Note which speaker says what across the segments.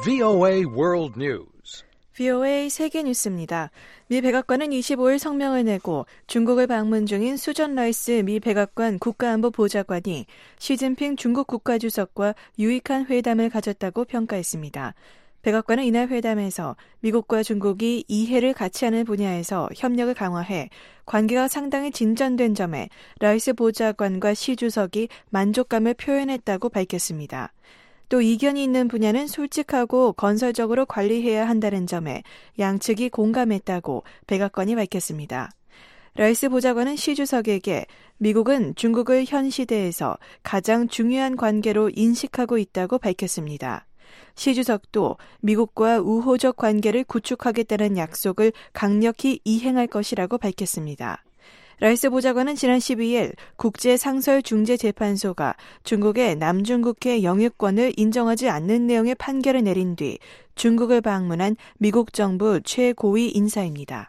Speaker 1: VOA World News.
Speaker 2: VOA 세계 뉴스입니다. 미 백악관은 25일 성명을 내고 중국을 방문 중인 수전 라이스 미 백악관 국가안보 보좌관이 시진핑 중국 국가주석과 유익한 회담을 가졌다고 평가했습니다. 백악관은 이날 회담에서 미국과 중국이 이해를 같이 하는 분야에서 협력을 강화해 관계가 상당히 진전된 점에 라이스 보좌관과 시 주석이 만족감을 표현했다고 밝혔습니다. 또 이견이 있는 분야는 솔직하고 건설적으로 관리해야 한다는 점에 양측이 공감했다고 백악관이 밝혔습니다. 라이스 보좌관은 시 주석에게 미국은 중국을 현 시대에서 가장 중요한 관계로 인식하고 있다고 밝혔습니다. 시 주석도 미국과 우호적 관계를 구축하겠다는 약속을 강력히 이행할 것이라고 밝혔습니다. 라이스 보좌관은 지난 12일 국제상설중재재판소가 중국의 남중국해 영유권을 인정하지 않는 내용의 판결을 내린 뒤 중국을 방문한 미국 정부 최고위 인사입니다.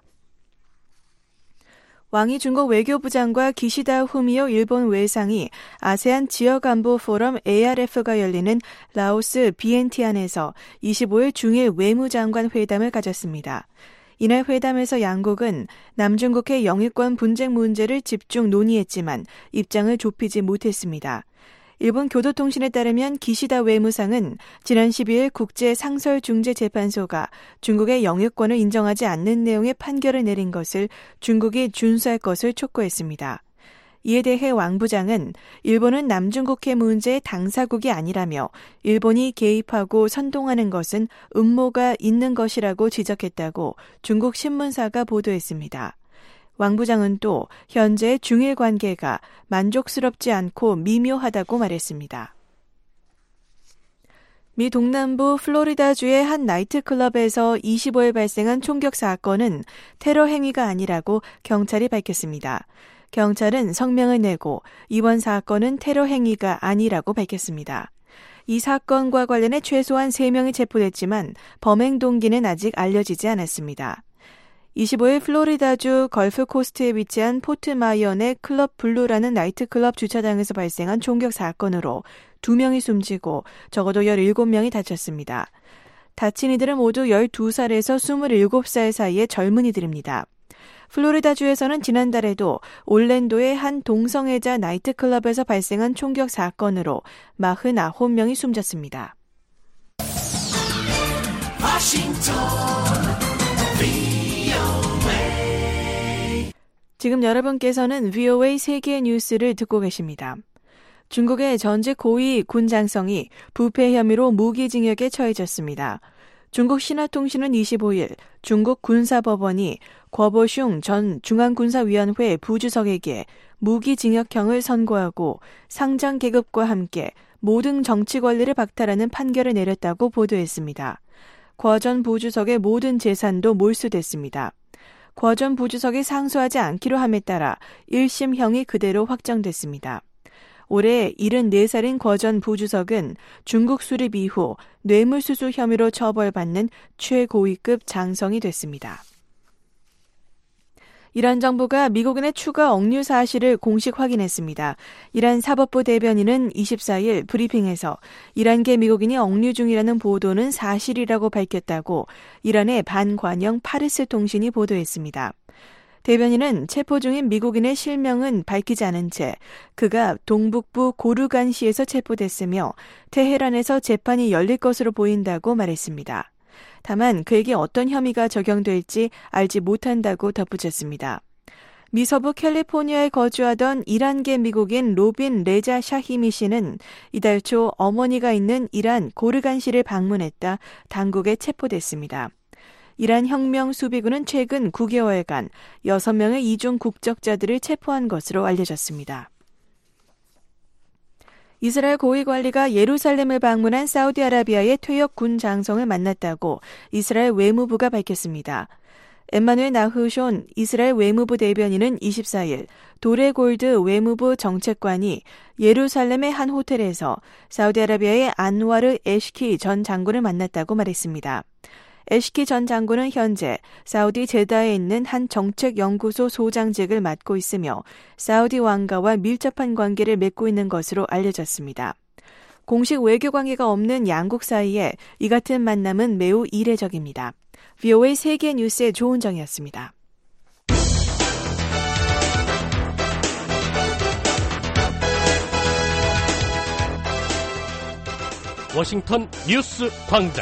Speaker 2: 왕이 중국 외교부장과 기시다 후미오 일본 외상이 아세안 지역안보 포럼 ARF가 열리는 라오스 비엔티안에서 25일 중일 외무장관 회담을 가졌습니다. 이날 회담에서 양국은 남중국해 영유권 분쟁 문제를 집중 논의했지만 입장을 좁히지 못했습니다. 일본 교도통신에 따르면 기시다 외무상은 지난 12일 국제상설중재재판소가 중국의 영유권을 인정하지 않는 내용의 판결을 내린 것을 중국이 준수할 것을 촉구했습니다. 이에 대해 왕 부장은 일본은 남중국해 문제의 당사국이 아니라며 일본이 개입하고 선동하는 것은 음모가 있는 것이라고 지적했다고 중국 신문사가 보도했습니다. 왕 부장은 또 현재 중일 관계가 만족스럽지 않고 미묘하다고 말했습니다. 미 동남부 플로리다주의 한 나이트클럽에서 25일 발생한 총격 사건은 테러 행위가 아니라고 경찰이 밝혔습니다. 경찰은 성명을 내고 이번 사건은 테러 행위가 아니라고 밝혔습니다. 이 사건과 관련해 최소한 3명이 체포됐지만 범행 동기는 아직 알려지지 않았습니다. 25일 플로리다주 걸프코스트에 위치한 포트마이어 내 클럽 블루라는 나이트클럽 주차장에서 발생한 총격 사건으로 2명이 숨지고 적어도 17명이 다쳤습니다. 다친 이들은 모두 12살에서 27살 사이의 젊은이들입니다. 플로리다주에서는 지난달에도 올랜도의 한 동성애자 나이트클럽에서 발생한 총격 사건으로 49명이 숨졌습니다. 지금 여러분께서는 VOA 세계 뉴스를 듣고 계십니다. 중국의 전직 고위 군 장성이 부패 혐의로 무기징역에 처해졌습니다. 중국 신화통신은 25일 중국 군사법원이 궈보슝 전 중앙군사위원회 부주석에게 무기징역형을 선고하고 상장 계급과 함께 모든 정치 권리를 박탈하는 판결을 내렸다고 보도했습니다. 궈 전 부주석의 모든 재산도 몰수됐습니다. 궈 전 부주석이 상소하지 않기로 함에 따라 1심형이 그대로 확정됐습니다. 올해 74살인 궈 전 부주석은 중국 수립 이후 뇌물수수 혐의로 처벌받는 최고위급 장성이 됐습니다. 이란 정부가 미국인의 추가 억류 사실을 공식 확인했습니다. 이란 사법부 대변인은 24일 브리핑에서 이란계 미국인이 억류 중이라는 보도는 사실이라고 밝혔다고 이란의 반관영 파르스 통신이 보도했습니다. 대변인은 체포 중인 미국인의 실명은 밝히지 않은 채 그가 동북부 고르간시에서 체포됐으며 테헤란에서 재판이 열릴 것으로 보인다고 말했습니다. 다만 그에게 어떤 혐의가 적용될지 알지 못한다고 덧붙였습니다. 미 서부 캘리포니아에 거주하던 이란계 미국인 로빈 레자 샤히미 씨는 이달 초 어머니가 있는 이란 고르간시를 방문했다 당국에 체포됐습니다. 이란 혁명 수비군은 최근 9개월간 6명의 이중 국적자들을 체포한 것으로 알려졌습니다. 이스라엘 고위관리가 예루살렘을 방문한 사우디아라비아의 퇴역 군 장성을 만났다고 이스라엘 외무부가 밝혔습니다. 엠마누엘 나흐숀 이스라엘 외무부 대변인은 24일 도레골드 외무부 정책관이 예루살렘의 한 호텔에서 사우디아라비아의 안와르 에시키 전 장군을 만났다고 말했습니다. 에시키 전 장군은 현재 사우디 제다에 있는 한 정책연구소 소장직을 맡고 있으며 사우디 왕가와 밀접한 관계를 맺고 있는 것으로 알려졌습니다. 공식 외교 관계가 없는 양국 사이에 이 같은 만남은 매우 이례적입니다. VOA 세계 뉴스의 조은정이었습니다.
Speaker 3: 워싱턴 뉴스 광장.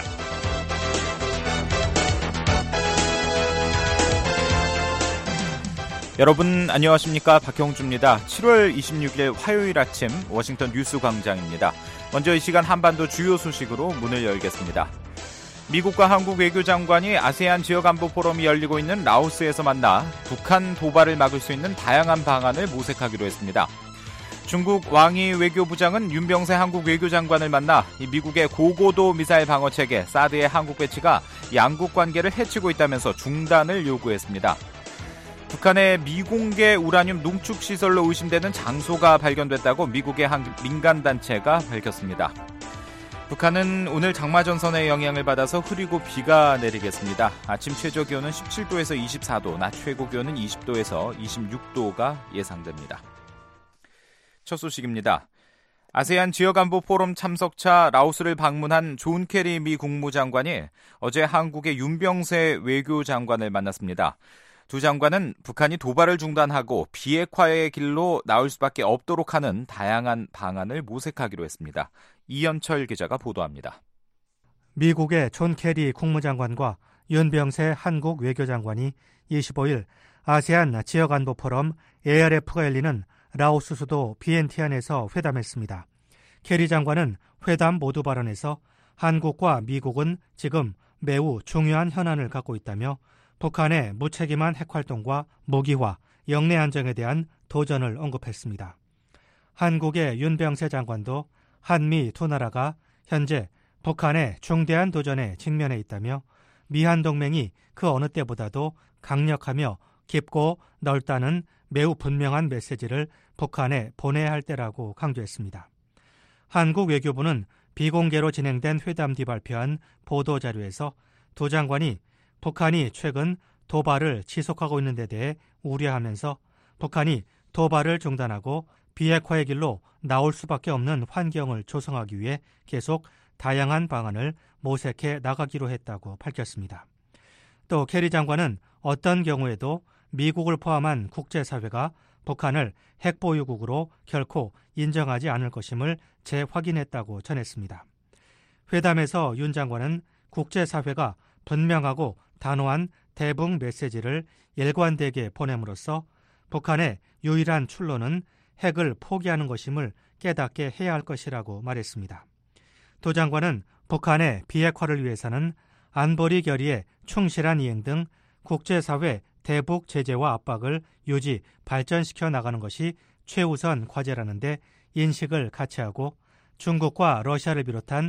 Speaker 4: 여러분 안녕하십니까? 박형주입니다. 7월 26일 화요일 아침 워싱턴 뉴스 광장입니다. 먼저 이 시간 한반도 주요 소식으로 문을 열겠습니다. 미국과 한국 외교장관이 아세안 지역안보 포럼이 열리고 있는 라오스에서 만나 북한 도발을 막을 수 있는 다양한 방안을 모색하기로 했습니다. 중국 왕이 외교부장은 윤병세 한국 외교장관을 만나 미국의 고고도 미사일 방어체계 사드의 한국 배치가 양국 관계를 해치고 있다면서 중단을 요구했습니다. 북한의 미공개 우라늄 농축시설로 의심되는 장소가 발견됐다고 미국의 한 민간단체가 밝혔습니다. 북한은 오늘 장마전선의 영향을 받아서 흐리고 비가 내리겠습니다. 아침 최저기온은 17도에서 24도, 낮 최고기온은 20도에서 26도가 예상됩니다. 첫 소식입니다. 아세안 지역안보 포럼 참석차 라오스를 방문한 존 케리 미 국무장관이 어제 한국의 윤병세 외교장관을 만났습니다. 두 장관은 북한이 도발을 중단하고 비핵화의 길로 나올 수밖에 없도록 하는 다양한 방안을 모색하기로 했습니다. 이현철 기자가 보도합니다.
Speaker 5: 미국의 존 케리 국무장관과 윤병세 한국 외교장관이 25일 아세안 지역안보 포럼 ARF가 열리는 라오스 수도 비엔티안에서 회담했습니다. 케리 장관은 회담 모두 발언에서 한국과 미국은 지금 매우 중요한 현안을 갖고 있다며 북한의 무책임한 핵활동과 무기화, 영내 안정에 대한 도전을 언급했습니다. 한국의 윤병세 장관도 한미 두 나라가 현재 북한의 중대한 도전에 직면해 있다며 미한 동맹이 그 어느 때보다도 강력하며 깊고 넓다는 매우 분명한 메시지를 북한에 보내야 할 때라고 강조했습니다. 한국 외교부는 비공개로 진행된 회담 뒤 발표한 보도자료에서 두 장관이 북한이 최근 도발을 지속하고 있는 데 대해 우려하면서 북한이 도발을 중단하고 비핵화의 길로 나올 수밖에 없는 환경을 조성하기 위해 계속 다양한 방안을 모색해 나가기로 했다고 밝혔습니다. 또 케리 장관은 어떤 경우에도 미국을 포함한 국제사회가 북한을 핵보유국으로 결코 인정하지 않을 것임을 재확인했다고 전했습니다. 회담에서 윤 장관은 국제사회가 분명하고 단호한 대북 메시지를 일관되게 보냄으로써 북한의 유일한 출로는 핵을 포기하는 것임을 깨닫게 해야 할 것이라고 말했습니다. 두 장관은 북한의 비핵화를 위해서는 안보리 결의에 충실한 이행 등 국제사회 대북 제재와 압박을 유지, 발전시켜 나가는 것이 최우선 과제라는 데 인식을 같이 하고 중국과 러시아를 비롯한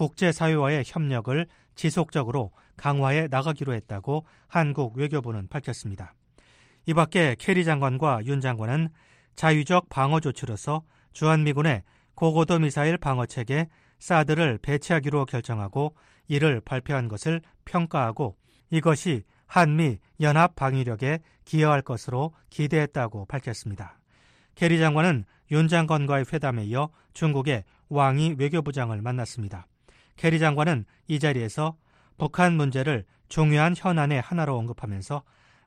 Speaker 5: 국제사회와의 협력을 지속적으로 강화해 나가기로 했다고 한국 외교부는 밝혔습니다. 이 밖에 케리 장관과 윤 장관은 자유적 방어 조치로서 주한미군의 고고도 미사일 방어체계 사드를 배치하기로 결정하고 이를 발표한 것을 평가하고 이것이 한미 연합 방위력에 기여할 것으로 기대했다고 밝혔습니다. 케리 장관은 윤 장관과의 회담에 이어 중국의 왕이 외교부장을 만났습니다. 케리 장관은 이 자리에서 북한 문제를 중요한 현안의 하나로 언급하면서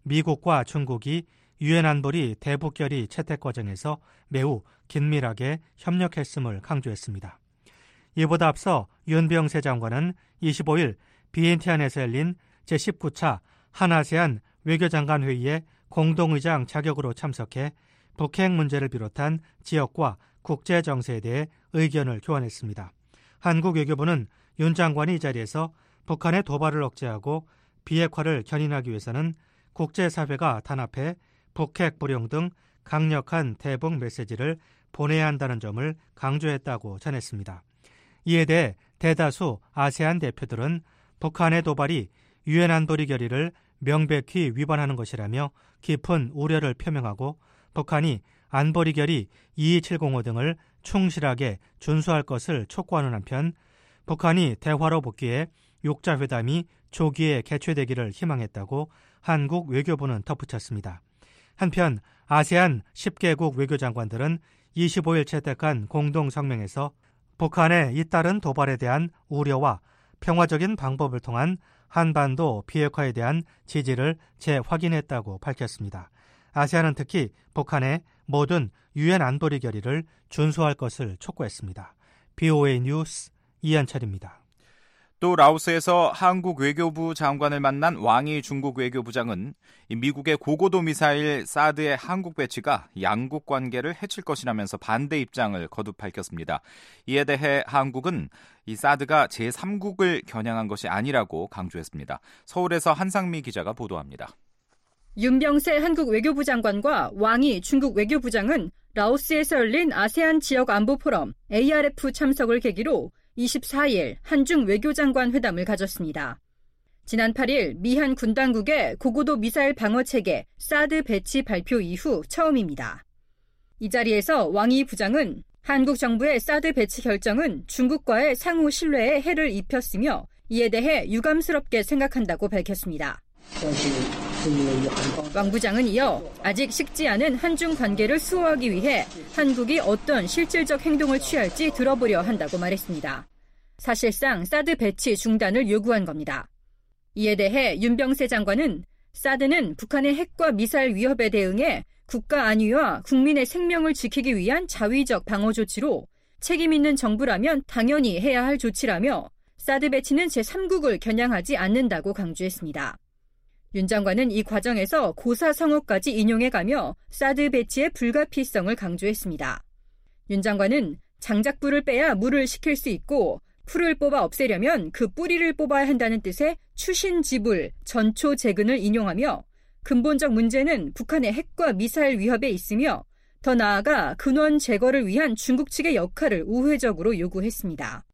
Speaker 5: 미국과 중국이 유엔 안보리 대북결의 채택 과정에서 매우 긴밀하게 협력했음을 강조했습니다. 이보다 앞서 윤병세 장관은 25일 비엔티안에서 열린 제19차 한아세안 외교장관 회의에 공동의장 자격으로 참석해 북핵 문제를 비롯한 지역과 국제 정세에 대해 의견을 교환했습니다. 한국 외교부는 윤 장관이 이 자리에서 북한의 도발을 억제하고 비핵화를 견인하기 위해서는 국제사회가 단합해 북핵 불용 등 강력한 대북 메시지를 보내야 한다는 점을 강조했다고 전했습니다. 이에 대해 대다수 아세안 대표들은 북한의 도발이 유엔 안보리 결의를 명백히 위반하는 것이라며 깊은 우려를 표명하고 북한이 안보리 결의 22705 등을 충실하게 준수할 것을 촉구하는 한편 북한이 대화로 복귀해 6자 회담이 조기에 개최되기를 희망했다고 한국 외교부는 덧붙였습니다. 한편 아세안 10개국 외교장관들은 25일 채택한 공동성명에서 북한의 잇따른 도발에 대한 우려와 평화적인 방법을 통한 한반도 비핵화에 대한 지지를 재확인했다고 밝혔습니다. 아세안은 특히 북한의 모든 유엔 안보리 결의를 준수할 것을 촉구했습니다. BOA 뉴스 이한철입니다.
Speaker 4: 또 라오스에서 한국 외교부 장관을 만난 왕이 중국 외교부장은 미국의 고고도 미사일 사드의 한국 배치가 양국 관계를 해칠 것이라면서 반대 입장을 거듭 밝혔습니다. 이에 대해 한국은 이 사드가 제3국을 겨냥한 것이 아니라고 강조했습니다. 서울에서 한상미 기자가 보도합니다.
Speaker 6: 윤병세 한국 외교부 장관과 왕이 중국 외교부장은 라오스에서 열린 아세안 지역 안보 포럼 ARF 참석을 계기로 24일 한중 외교장관 회담을 가졌습니다. 지난 8일 미한 군 당국의 고고도 미사일 방어체계 사드 배치 발표 이후 처음입니다. 이 자리에서 왕이 부장은 한국 정부의 사드 배치 결정은 중국과의 상호 신뢰에 해를 입혔으며 이에 대해 유감스럽게 생각한다고 밝혔습니다. 왕 부장은 이어 아직 식지 않은 한중 관계를 수호하기 위해 한국이 어떤 실질적 행동을 취할지 들어보려 한다고 말했습니다. 사실상 사드 배치 중단을 요구한 겁니다. 이에 대해 윤병세 장관은 사드는 북한의 핵과 미사일 위협에 대응해 국가 안위와 국민의 생명을 지키기 위한 자위적 방어 조치로 책임 있는 정부라면 당연히 해야 할 조치라며 사드 배치는 제3국을 겨냥하지 않는다고 강조했습니다. 윤 장관은 이 과정에서 고사성어까지 인용해가며 사드 배치의 불가피성을 강조했습니다. 윤 장관은 장작불을 빼야 물을 식힐 수 있고 풀을 뽑아 없애려면 그 뿌리를 뽑아야 한다는 뜻의 추신지불, 전초재근을 인용하며 근본적 문제는 북한의 핵과 미사일 위협에 있으며 더 나아가 근원 제거를 위한 중국 측의 역할을 우회적으로 요구했습니다.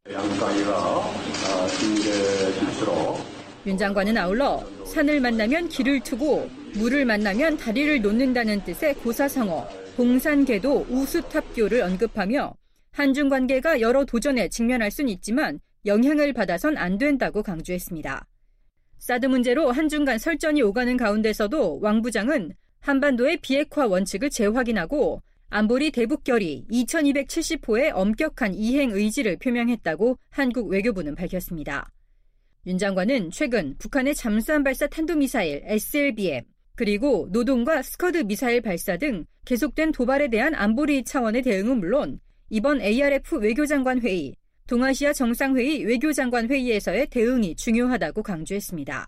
Speaker 6: 윤 장관은 아울러 산을 만나면 길을 트고 물을 만나면 다리를 놓는다는 뜻의 고사성어, 봉산궤도 우수탑교를 언급하며 한중 관계가 여러 도전에 직면할 수는 있지만 영향을 받아선 안 된다고 강조했습니다. 사드 문제로 한중 간 설전이 오가는 가운데서도 왕 부장은 한반도의 비핵화 원칙을 재확인하고 안보리 대북결의 2270호의 엄격한 이행 의지를 표명했다고 한국 외교부는 밝혔습니다. 윤 장관은 최근 북한의 잠수함 발사 탄도미사일 SLBM 그리고 노동과 스커드 미사일 발사 등 계속된 도발에 대한 안보리 차원의 대응은 물론 이번 ARF 외교장관 회의, 동아시아 정상회의 외교장관 회의에서의 대응이 중요하다고 강조했습니다.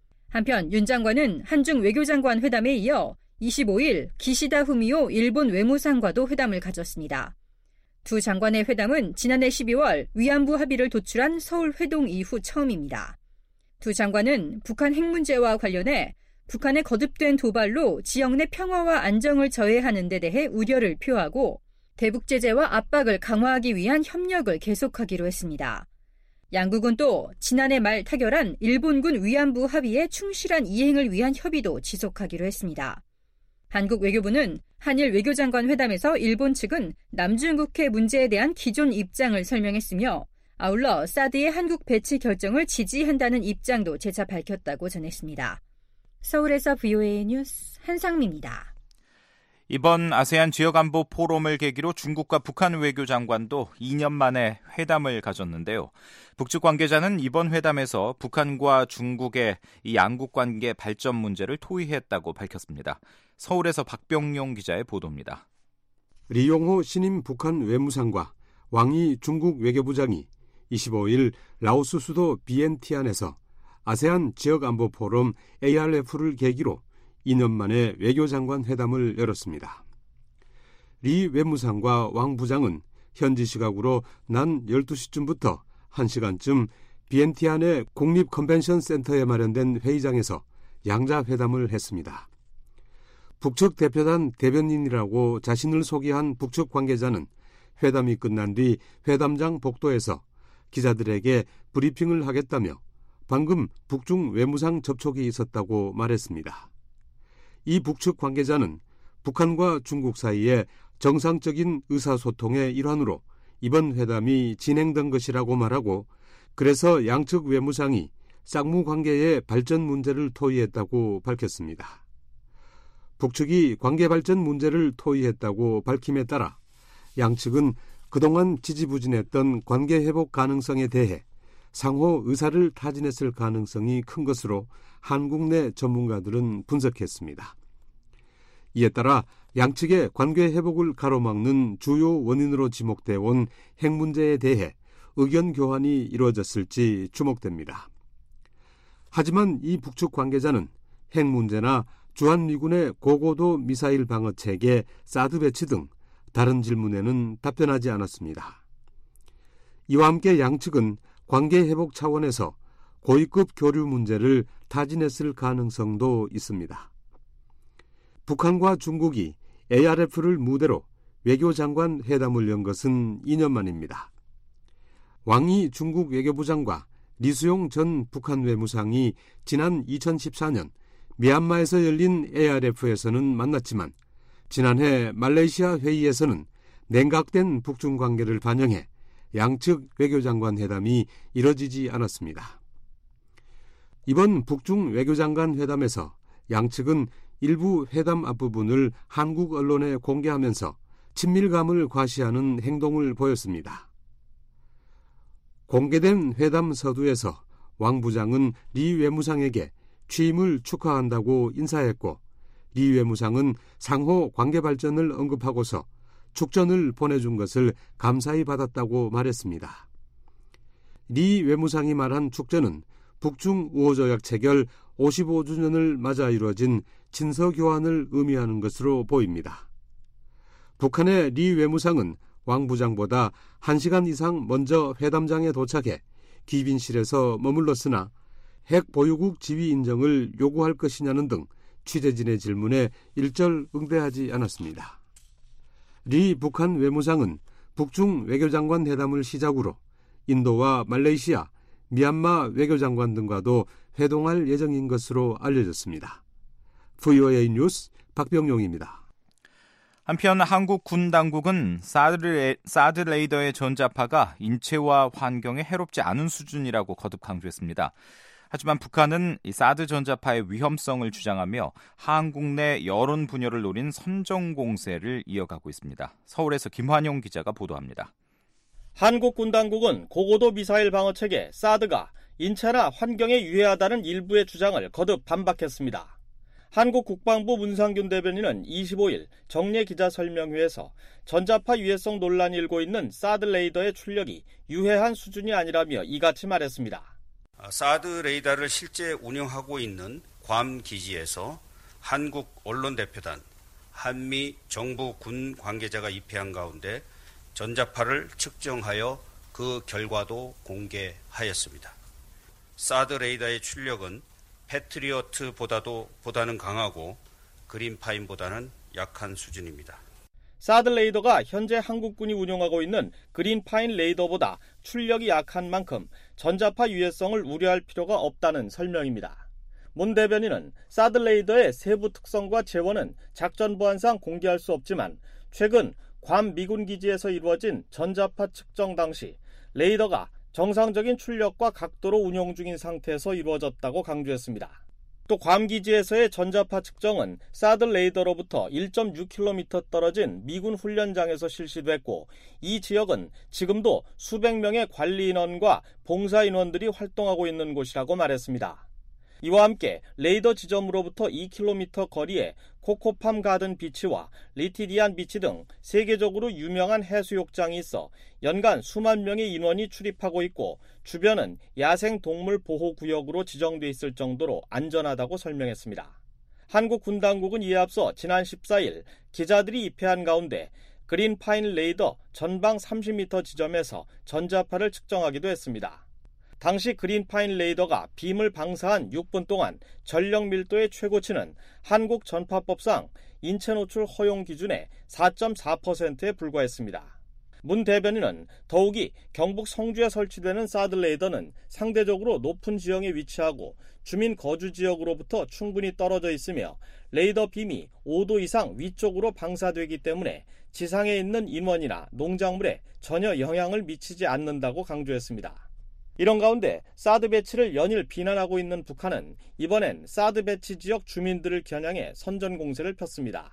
Speaker 6: 한편 윤 장관은 한중 외교장관 회담에 이어 25일 기시다 후미오 일본 외무상과도 회담을 가졌습니다. 두 장관의 회담은 지난해 12월 위안부 합의를 도출한 서울 회동 이후 처음입니다. 두 장관은 북한 핵 문제와 관련해 북한의 거듭된 도발로 지역 내 평화와 안정을 저해하는 데 대해 우려를 표하고 대북 제재와 압박을 강화하기 위한 협력을 계속하기로 했습니다. 양국은 또 지난해 말 타결한 일본군 위안부 합의의 충실한 이행을 위한 협의도 지속하기로 했습니다. 한국 외교부는 한일 외교장관 회담에서 일본 측은 남중국해 문제에 대한 기존 입장을 설명했으며 아울러 사드의 한국 배치 결정을 지지한다는 입장도 재차 밝혔다고 전했습니다. 서울에서 VOA 뉴스 한상미입니다.
Speaker 4: 이번 아세안 지역안보 포럼을 계기로 중국과 북한 외교장관도 2년 만에 회담을 가졌는데요. 북측 관계자는 이번 회담에서 북한과 중국의 이 양국 관계 발전 문제를 토의했다고 밝혔습니다. 서울에서 박병용 기자의 보도입니다.
Speaker 7: 리용호 신임 북한 외무상과 왕이 중국 외교부장이 25일 라오스 수도 비엔티안에서 아세안 지역안보 포럼 ARF를 계기로 2년 만에 외교장관 회담을 열었습니다. 리 외무상과 왕 부장은 현지 시각으로 난 12시쯤부터 1시간쯤 비엔티안의 국립 컨벤션 센터에 마련된 회의장에서 양자 회담을 했습니다. 북측 대표단 대변인이라고 자신을 소개한 북측 관계자는 회담이 끝난 뒤 회담장 복도에서 기자들에게 브리핑을 하겠다며 방금 북중 외무상 접촉이 있었다고 말했습니다. 이 북측 관계자는 북한과 중국 사이에 정상적인 의사소통의 일환으로 이번 회담이 진행된 것이라고 말하고 그래서 양측 외무상이 쌍무 관계의 발전 문제를 토의했다고 밝혔습니다. 북측이 관계 발전 문제를 토의했다고 밝힘에 따라 양측은 그동안 지지부진했던 관계 회복 가능성에 대해 상호 의사를 타진했을 가능성이 큰 것으로 한국 내 전문가들은 분석했습니다. 이에 따라 양측의 관계 회복을 가로막는 주요 원인으로 지목돼 온 핵 문제에 대해 의견 교환이 이루어졌을지 주목됩니다. 하지만 이 북측 관계자는 핵 문제나 주한미군의 고고도 미사일 방어 체계 사드 배치 등 다른 질문에는 답변하지 않았습니다. 이와 함께 양측은 관계 회복 차원에서 고위급 교류 문제를 타진했을 가능성도 있습니다. 북한과 중국이 ARF를 무대로 외교장관 회담을 연 것은 2년 만입니다. 왕이 중국 외교부장과 리수용 전 북한 외무상이 지난 2014년 미얀마에서 열린 ARF에서는 만났지만 지난해 말레이시아 회의에서는 냉각된 북중 관계를 반영해 양측 외교장관 회담이 이뤄지지 않았습니다. 이번 북중 외교장관 회담에서 양측은 일부 회담 앞부분을 한국 언론에 공개하면서 친밀감을 과시하는 행동을 보였습니다. 공개된 회담 서두에서 왕 부장은 리 외무상에게 취임을 축하한다고 인사했고 리 외무상은 상호 관계 발전을 언급하고서 축전을 보내준 것을 감사히 받았다고 말했습니다. 리 외무상이 말한 축전은 북중 우호조약 체결 55주년을 맞아 이루어진 친서교환을 의미하는 것으로 보입니다. 북한의 리 외무상은 왕 부장보다 1시간 이상 먼저 회담장에 도착해 귀빈실에서 머물렀으나 핵 보유국 지위 인정을 요구할 것이냐는 등 취재진의 질문에 일절 응대하지 않았습니다. 리 북한 외무상은 북중 외교장관 회담을 시작으로 인도와 말레이시아, 미얀마 외교장관 등과도 회동할 예정인 것으로 알려졌습니다. VOA 뉴스 박병용입니다.
Speaker 4: 한편 한국 군 당국은 사드 레이더의 전자파가 인체와 환경에 해롭지 않은 수준이라고 거듭 강조했습니다. 하지만 북한은 이 사드 전자파의 위험성을 주장하며 한국 내 여론 분열을 노린 선전 공세를 이어가고 있습니다. 서울에서 김환용 기자가 보도합니다.
Speaker 8: 한국 군 당국은 고고도 미사일 방어 체계 사드가 인체나 환경에 유해하다는 일부의 주장을 거듭 반박했습니다. 한국 국방부 문상균 대변인은 25일 정례 기자설명회에서 전자파 유해성 논란이 일고 있는 사드 레이더의 출력이 유해한 수준이 아니라며 이같이 말했습니다.
Speaker 9: 사드 레이더를 실제 운영하고 있는 괌 기지에서 한국 언론 대표단, 한미 정부 군 관계자가 입회한 가운데 전자파를 측정하여 그 결과도 공개하였습니다. 사드 레이더의 출력은 패트리어트보다는 강하고 그린파인보다는 약한 수준입니다.
Speaker 8: 사드 레이더가 현재 한국군이 운용하고 있는 그린파인 레이더보다 출력이 약한 만큼 전자파 유해성을 우려할 필요가 없다는 설명입니다. 문 대변인은 사드 레이더의 세부 특성과 재원은 작전 보안상 공개할 수 없지만 최근 괌 미군 기지에서 이루어진 전자파 측정 당시 레이더가 정상적인 출력과 각도로 운용 중인 상태에서 이루어졌다고 강조했습니다. 또 괌 기지에서의 전자파 측정은 사드 레이더로부터 1.6km 떨어진 미군 훈련장에서 실시됐고 이 지역은 지금도 수백 명의 관리 인원과 봉사 인원들이 활동하고 있는 곳이라고 말했습니다. 이와 함께 레이더 지점으로부터 2km 거리에 코코팜 가든 비치와 리티디안 비치 등 세계적으로 유명한 해수욕장이 있어 연간 수만 명의 인원이 출입하고 있고 주변은 야생동물 보호구역으로 지정돼 있을 정도로 안전하다고 설명했습니다. 한국 군 당국은 이에 앞서 지난 14일 기자들이 입회한 가운데 그린파인 레이더 전방 30m 지점에서 전자파를 측정하기도 했습니다. 당시 그린파인 레이더가 빔을 방사한 6분 동안 전력 밀도의 최고치는 한국 전파법상 인체 노출 허용 기준의 4.4%에 불과했습니다. 문 대변인은 더욱이 경북 성주에 설치되는 사드 레이더는 상대적으로 높은 지형에 위치하고 주민 거주 지역으로부터 충분히 떨어져 있으며 레이더 빔이 5도 이상 위쪽으로 방사되기 때문에 지상에 있는 인원이나 농작물에 전혀 영향을 미치지 않는다고 강조했습니다. 이런 가운데 사드 배치를 연일 비난하고 있는 북한은 이번엔 사드 배치 지역 주민들을 겨냥해 선전 공세를 폈습니다.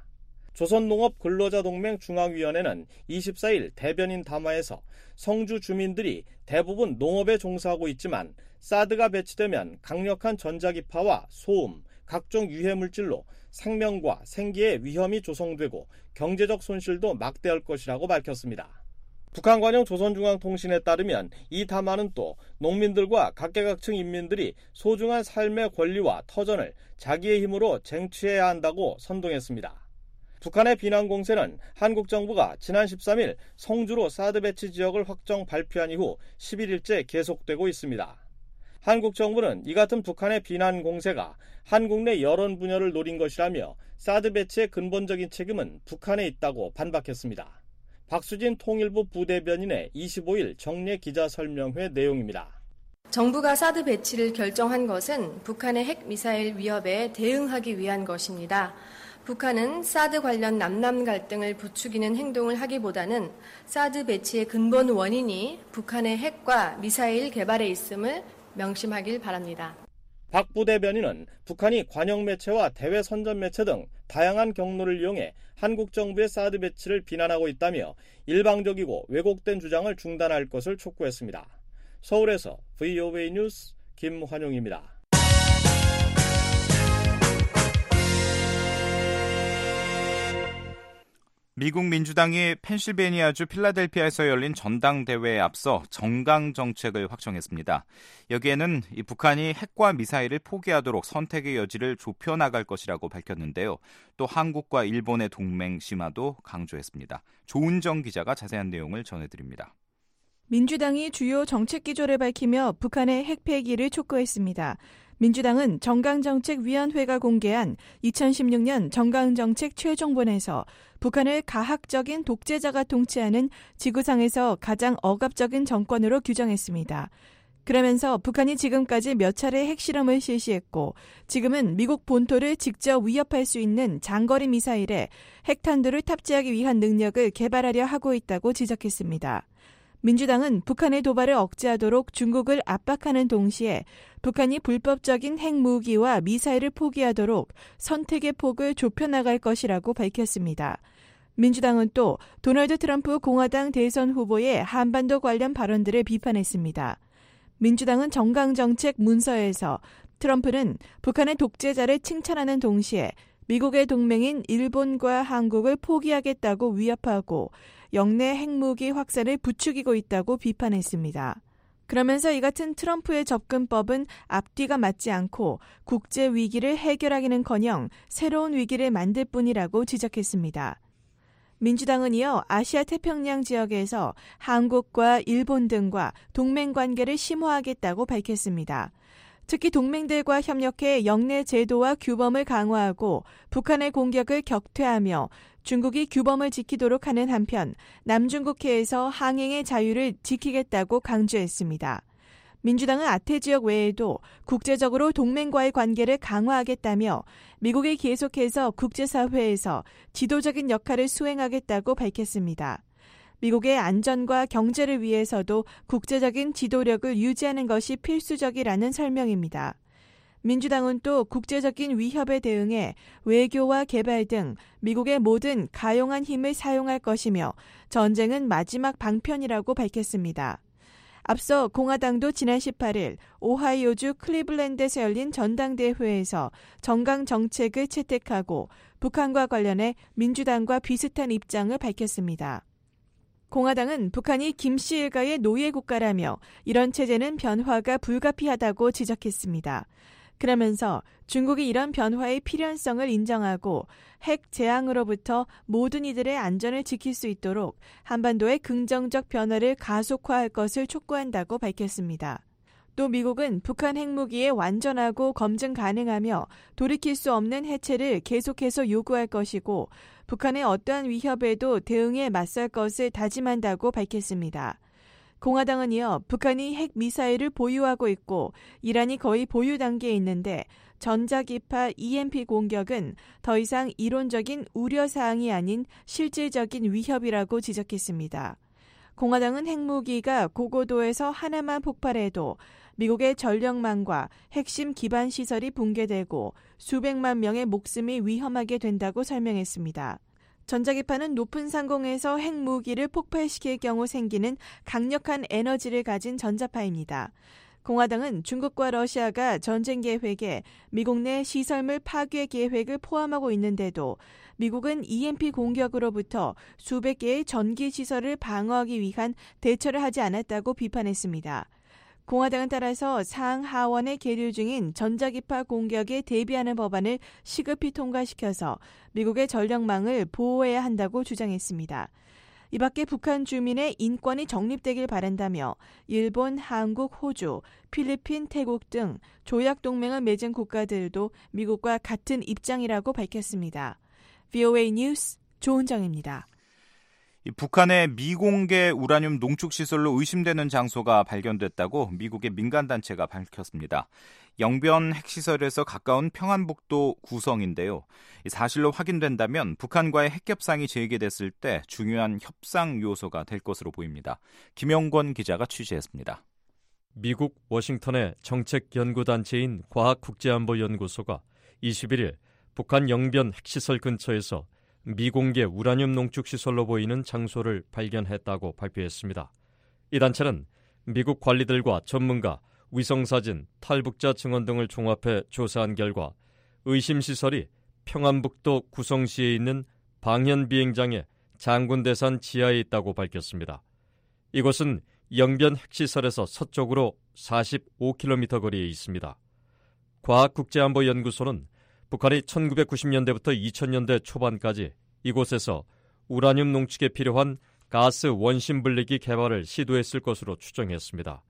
Speaker 8: 조선농업근로자동맹 중앙위원회는 24일 대변인 담화에서 성주 주민들이 대부분 농업에 종사하고 있지만 사드가 배치되면 강력한 전자기파와 소음, 각종 유해물질로 생명과 생계에 위험이 조성되고 경제적 손실도 막대할 것이라고 밝혔습니다. 북한관영 조선중앙통신에 따르면 이 담화는 또 농민들과 각계각층 인민들이 소중한 삶의 권리와 터전을 자기의 힘으로 쟁취해야 한다고 선동했습니다. 북한의 비난 공세는 한국 정부가 지난 13일 성주로 사드 배치 지역을 확정 발표한 이후 11일째 계속되고 있습니다. 한국 정부는 이 같은 북한의 비난 공세가 한국 내 여론 분열을 노린 것이라며 사드 배치의 근본적인 책임은 북한에 있다고 반박했습니다. 박수진 통일부 부대변인의 25일 정례 기자 설명회 내용입니다.
Speaker 10: 정부가 사드 배치를 결정한 것은 북한의 핵미사일 위협에 대응하기 위한 것입니다. 북한은 사드 관련 남남 갈등을 부추기는 행동을 하기보다는 사드 배치의 근본 원인이 북한의 핵과 미사일 개발에 있음을 명심하길 바랍니다.
Speaker 8: 박 부대변인은 북한이 관영 매체와 대외 선전 매체 등 다양한 경로를 이용해 한국 정부의 사드 배치를 비난하고 있다며 일방적이고 왜곡된 주장을 중단할 것을 촉구했습니다. 서울에서 VOA 뉴스 김환용입니다.
Speaker 4: 미국 민주당이 펜실베니아주 필라델피아에서 열린 전당대회에 앞서 정강 정책을 확정했습니다. 여기에는 이 북한이 핵과 미사일을 포기하도록 선택의 여지를 좁혀나갈 것이라고 밝혔는데요. 또 한국과 일본의 동맹 심화도 강조했습니다. 조은정 기자가 자세한 내용을 전해드립니다.
Speaker 2: 민주당이 주요 정책 기조를 밝히며 북한의 핵 폐기를 촉구했습니다. 민주당은 정강정책위원회가 공개한 2016년 정강정책 최종본에서 북한을 가학적인 독재자가 통치하는 지구상에서 가장 억압적인 정권으로 규정했습니다. 그러면서 북한이 지금까지 몇 차례 핵실험을 실시했고 지금은 미국 본토를 직접 위협할 수 있는 장거리 미사일에 핵탄두를 탑재하기 위한 능력을 개발하려 하고 있다고 지적했습니다. 민주당은 북한의 도발을 억제하도록 중국을 압박하는 동시에 북한이 불법적인 핵무기와 미사일을 포기하도록 선택의 폭을 좁혀나갈 것이라고 밝혔습니다. 민주당은 또 도널드 트럼프 공화당 대선 후보의 한반도 관련 발언들을 비판했습니다. 민주당은 정강정책 문서에서 트럼프는 북한의 독재자를 칭찬하는 동시에 미국의 동맹인 일본과 한국을 포기하겠다고 위협하고 영내 핵무기 확산을 부추기고 있다고 비판했습니다. 그러면서 이 같은 트럼프의 접근법은 앞뒤가 맞지 않고 국제 위기를 해결하기는커녕 새로운 위기를 만들 뿐이라고 지적했습니다. 민주당은 이어 아시아 태평양 지역에서 한국과 일본 등과 동맹 관계를 심화하겠다고 밝혔습니다. 특히 동맹들과 협력해 영내 제도와 규범을 강화하고 북한의 공격을 격퇴하며 중국이 규범을 지키도록 하는 한편 남중국해에서 항행의 자유를 지키겠다고 강조했습니다. 민주당은 아태 지역 외에도 국제적으로 동맹과의 관계를 강화하겠다며 미국이 계속해서 국제사회에서 지도적인 역할을 수행하겠다고 밝혔습니다. 미국의 안전과 경제를 위해서도 국제적인 지도력을 유지하는 것이 필수적이라는 설명입니다. 민주당은 또 국제적인 위협에 대응해 외교와 개발 등 미국의 모든 가용한 힘을 사용할 것이며 전쟁은 마지막 방편이라고 밝혔습니다. 앞서 공화당도 지난 18일 오하이오주 클리블랜드에서 열린 전당대회에서 정강 정책을 채택하고 북한과 관련해 민주당과 비슷한 입장을 밝혔습니다. 공화당은 북한이 김씨 일가의 노예 국가라며 이런 체제는 변화가 불가피하다고 지적했습니다. 그러면서 중국이 이런 변화의 필연성을 인정하고 핵 재앙으로부터 모든 이들의 안전을 지킬 수 있도록 한반도의 긍정적 변화를 가속화할 것을 촉구한다고 밝혔습니다. 또 미국은 북한 핵무기에 완전하고 검증 가능하며 돌이킬 수 없는 해체를 계속해서 요구할 것이고 북한의 어떠한 위협에도 대응에 맞설 것을 다짐한다고 밝혔습니다. 공화당은 이어 북한이 핵미사일을 보유하고 있고 이란이 거의 보유 단계에 있는데 전자기파 EMP 공격은 더 이상 이론적인 우려사항이 아닌 실질적인 위협이라고 지적했습니다. 공화당은 핵무기가 고고도에서 하나만 폭발해도 미국의 전력망과 핵심 기반 시설이 붕괴되고 수백만 명의 목숨이 위험하게 된다고 설명했습니다. 전자기파는 높은 상공에서 핵무기를 폭발시킬 경우 생기는 강력한 에너지를 가진 전자파입니다. 공화당은 중국과 러시아가 전쟁 계획에 미국 내 시설물 파괴 계획을 포함하고 있는데도 미국은 EMP 공격으로부터 수백 개의 전기 시설을 방어하기 위한 대처를 하지 않았다고 비판했습니다. 공화당은 따라서 상하원에 계류 중인 전자기파 공격에 대비하는 법안을 시급히 통과시켜서 미국의 전력망을 보호해야 한다고 주장했습니다. 이 밖에 북한 주민의 인권이 정립되길 바란다며 일본, 한국, 호주, 필리핀, 태국 등 조약 동맹을 맺은 국가들도 미국과 같은 입장이라고 밝혔습니다. VOA 뉴스 조은정입니다.
Speaker 4: 북한의 미공개 우라늄 농축 시설로 의심되는 장소가 발견됐다고 미국의 민간단체가 밝혔습니다. 영변 핵시설에서 가까운 평안북도 구성인데요. 사실로 확인된다면 북한과의 핵협상이 재개됐을 때 중요한 협상 요소가 될 것으로 보입니다. 김영권 기자가 취재했습니다.
Speaker 3: 미국 워싱턴의 정책연구단체인 과학국제안보연구소가 21일 북한 영변 핵시설 근처에서 미공개 우라늄 농축시설로 보이는 장소를 발견했다고 발표했습니다. 이 단체는 미국 관리들과 전문가, 위성사진, 탈북자 증언 등을 종합해 조사한 결과 의심시설이 평안북도 구성시에 있는 방현비행장의 장군대산 지하에 있다고 밝혔습니다. 이곳은 영변 핵시설에서 서쪽으로 45km 거리에 있습니다. 과학국제안보연구소는 북한이 1990년대부터 2000년대 초반까지 이곳에서 우라늄 농축에 필요한 가스 원심 분리기 개발을 시도했을 것으로 추정했습니다.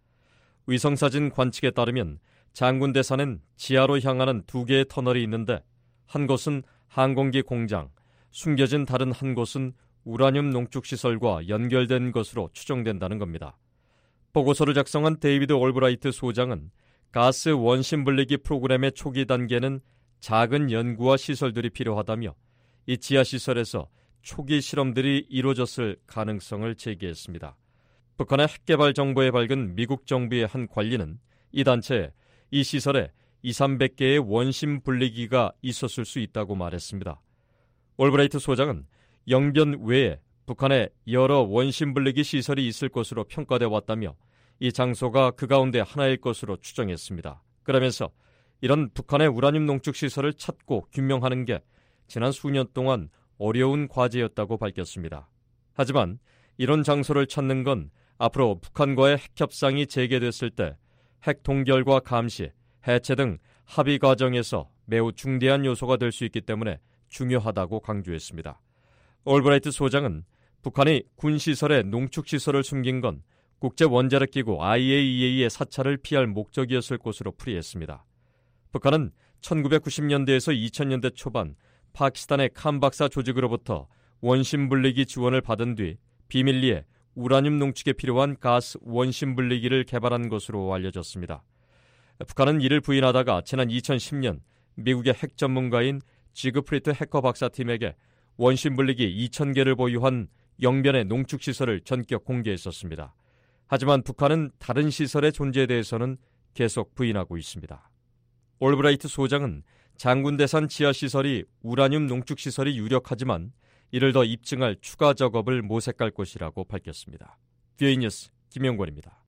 Speaker 3: 위성사진 관측에 따르면 장군대산엔 지하로 향하는 2개의 터널이 있는데 한 곳은 항공기 공장, 숨겨진 다른 한 곳은 우라늄 농축시설과 연결된 것으로 추정된다는 겁니다. 보고서를 작성한 데이비드 올브라이트 소장은 가스 원심 분리기 프로그램의 초기 단계는 작은 연구와 시설들이 필요하다며 이 지하시설에서 초기 실험들이 이루어졌을 가능성을 제기했습니다. 북한의 핵개발 정보에 밝은 미국 정부의 한 관리는 이 단체에 이 시설에 200~300개의 원심 분리기가 있었을 수 있다고 말했습니다. 올브라이트 소장은 영변 외에 북한에 여러 원심 분리기 시설이 있을 것으로 평가돼 왔다며 이 장소가 그 가운데 하나일 것으로 추정했습니다. 그러면서 이런 북한의 우라늄 농축 시설을 찾고 규명하는 게 지난 수년 동안 어려운 과제였다고 밝혔습니다. 하지만 이런 장소를 찾는 건 앞으로 북한과의 핵협상이 재개됐을 때 핵 동결과 감시, 해체 등 합의 과정에서 매우 중대한 요소가 될 수 있기 때문에 중요하다고 강조했습니다. 올브라이트 소장은 북한이 군시설에 농축시설을 숨긴 건 국제원자력기구 IAEA의 사찰을 피할 목적이었을 것으로 풀이했습니다. 북한은 1990년대에서 2000년대 초반 파키스탄의 칸 박사 조직으로부터 원심 분리기 지원을 받은 뒤 비밀리에 우라늄 농축에 필요한 가스 원심 분리기를 개발한 것으로 알려졌습니다. 북한은 이를 부인하다가 지난 2010년 미국의 핵 전문가인 지그프리트 해커 박사팀에게 원심 분리기 2000개를 보유한 영변의 농축시설을 전격 공개했었습니다. 하지만 북한은 다른 시설의 존재에 대해서는 계속 부인하고 있습니다. 올브라이트 소장은 장군대산 지하시설이 우라늄 농축시설이 유력하지만 이를 더 입증할 추가 작업을 모색할 것이라고 밝혔습니다. VOA 뉴스 김영권입니다.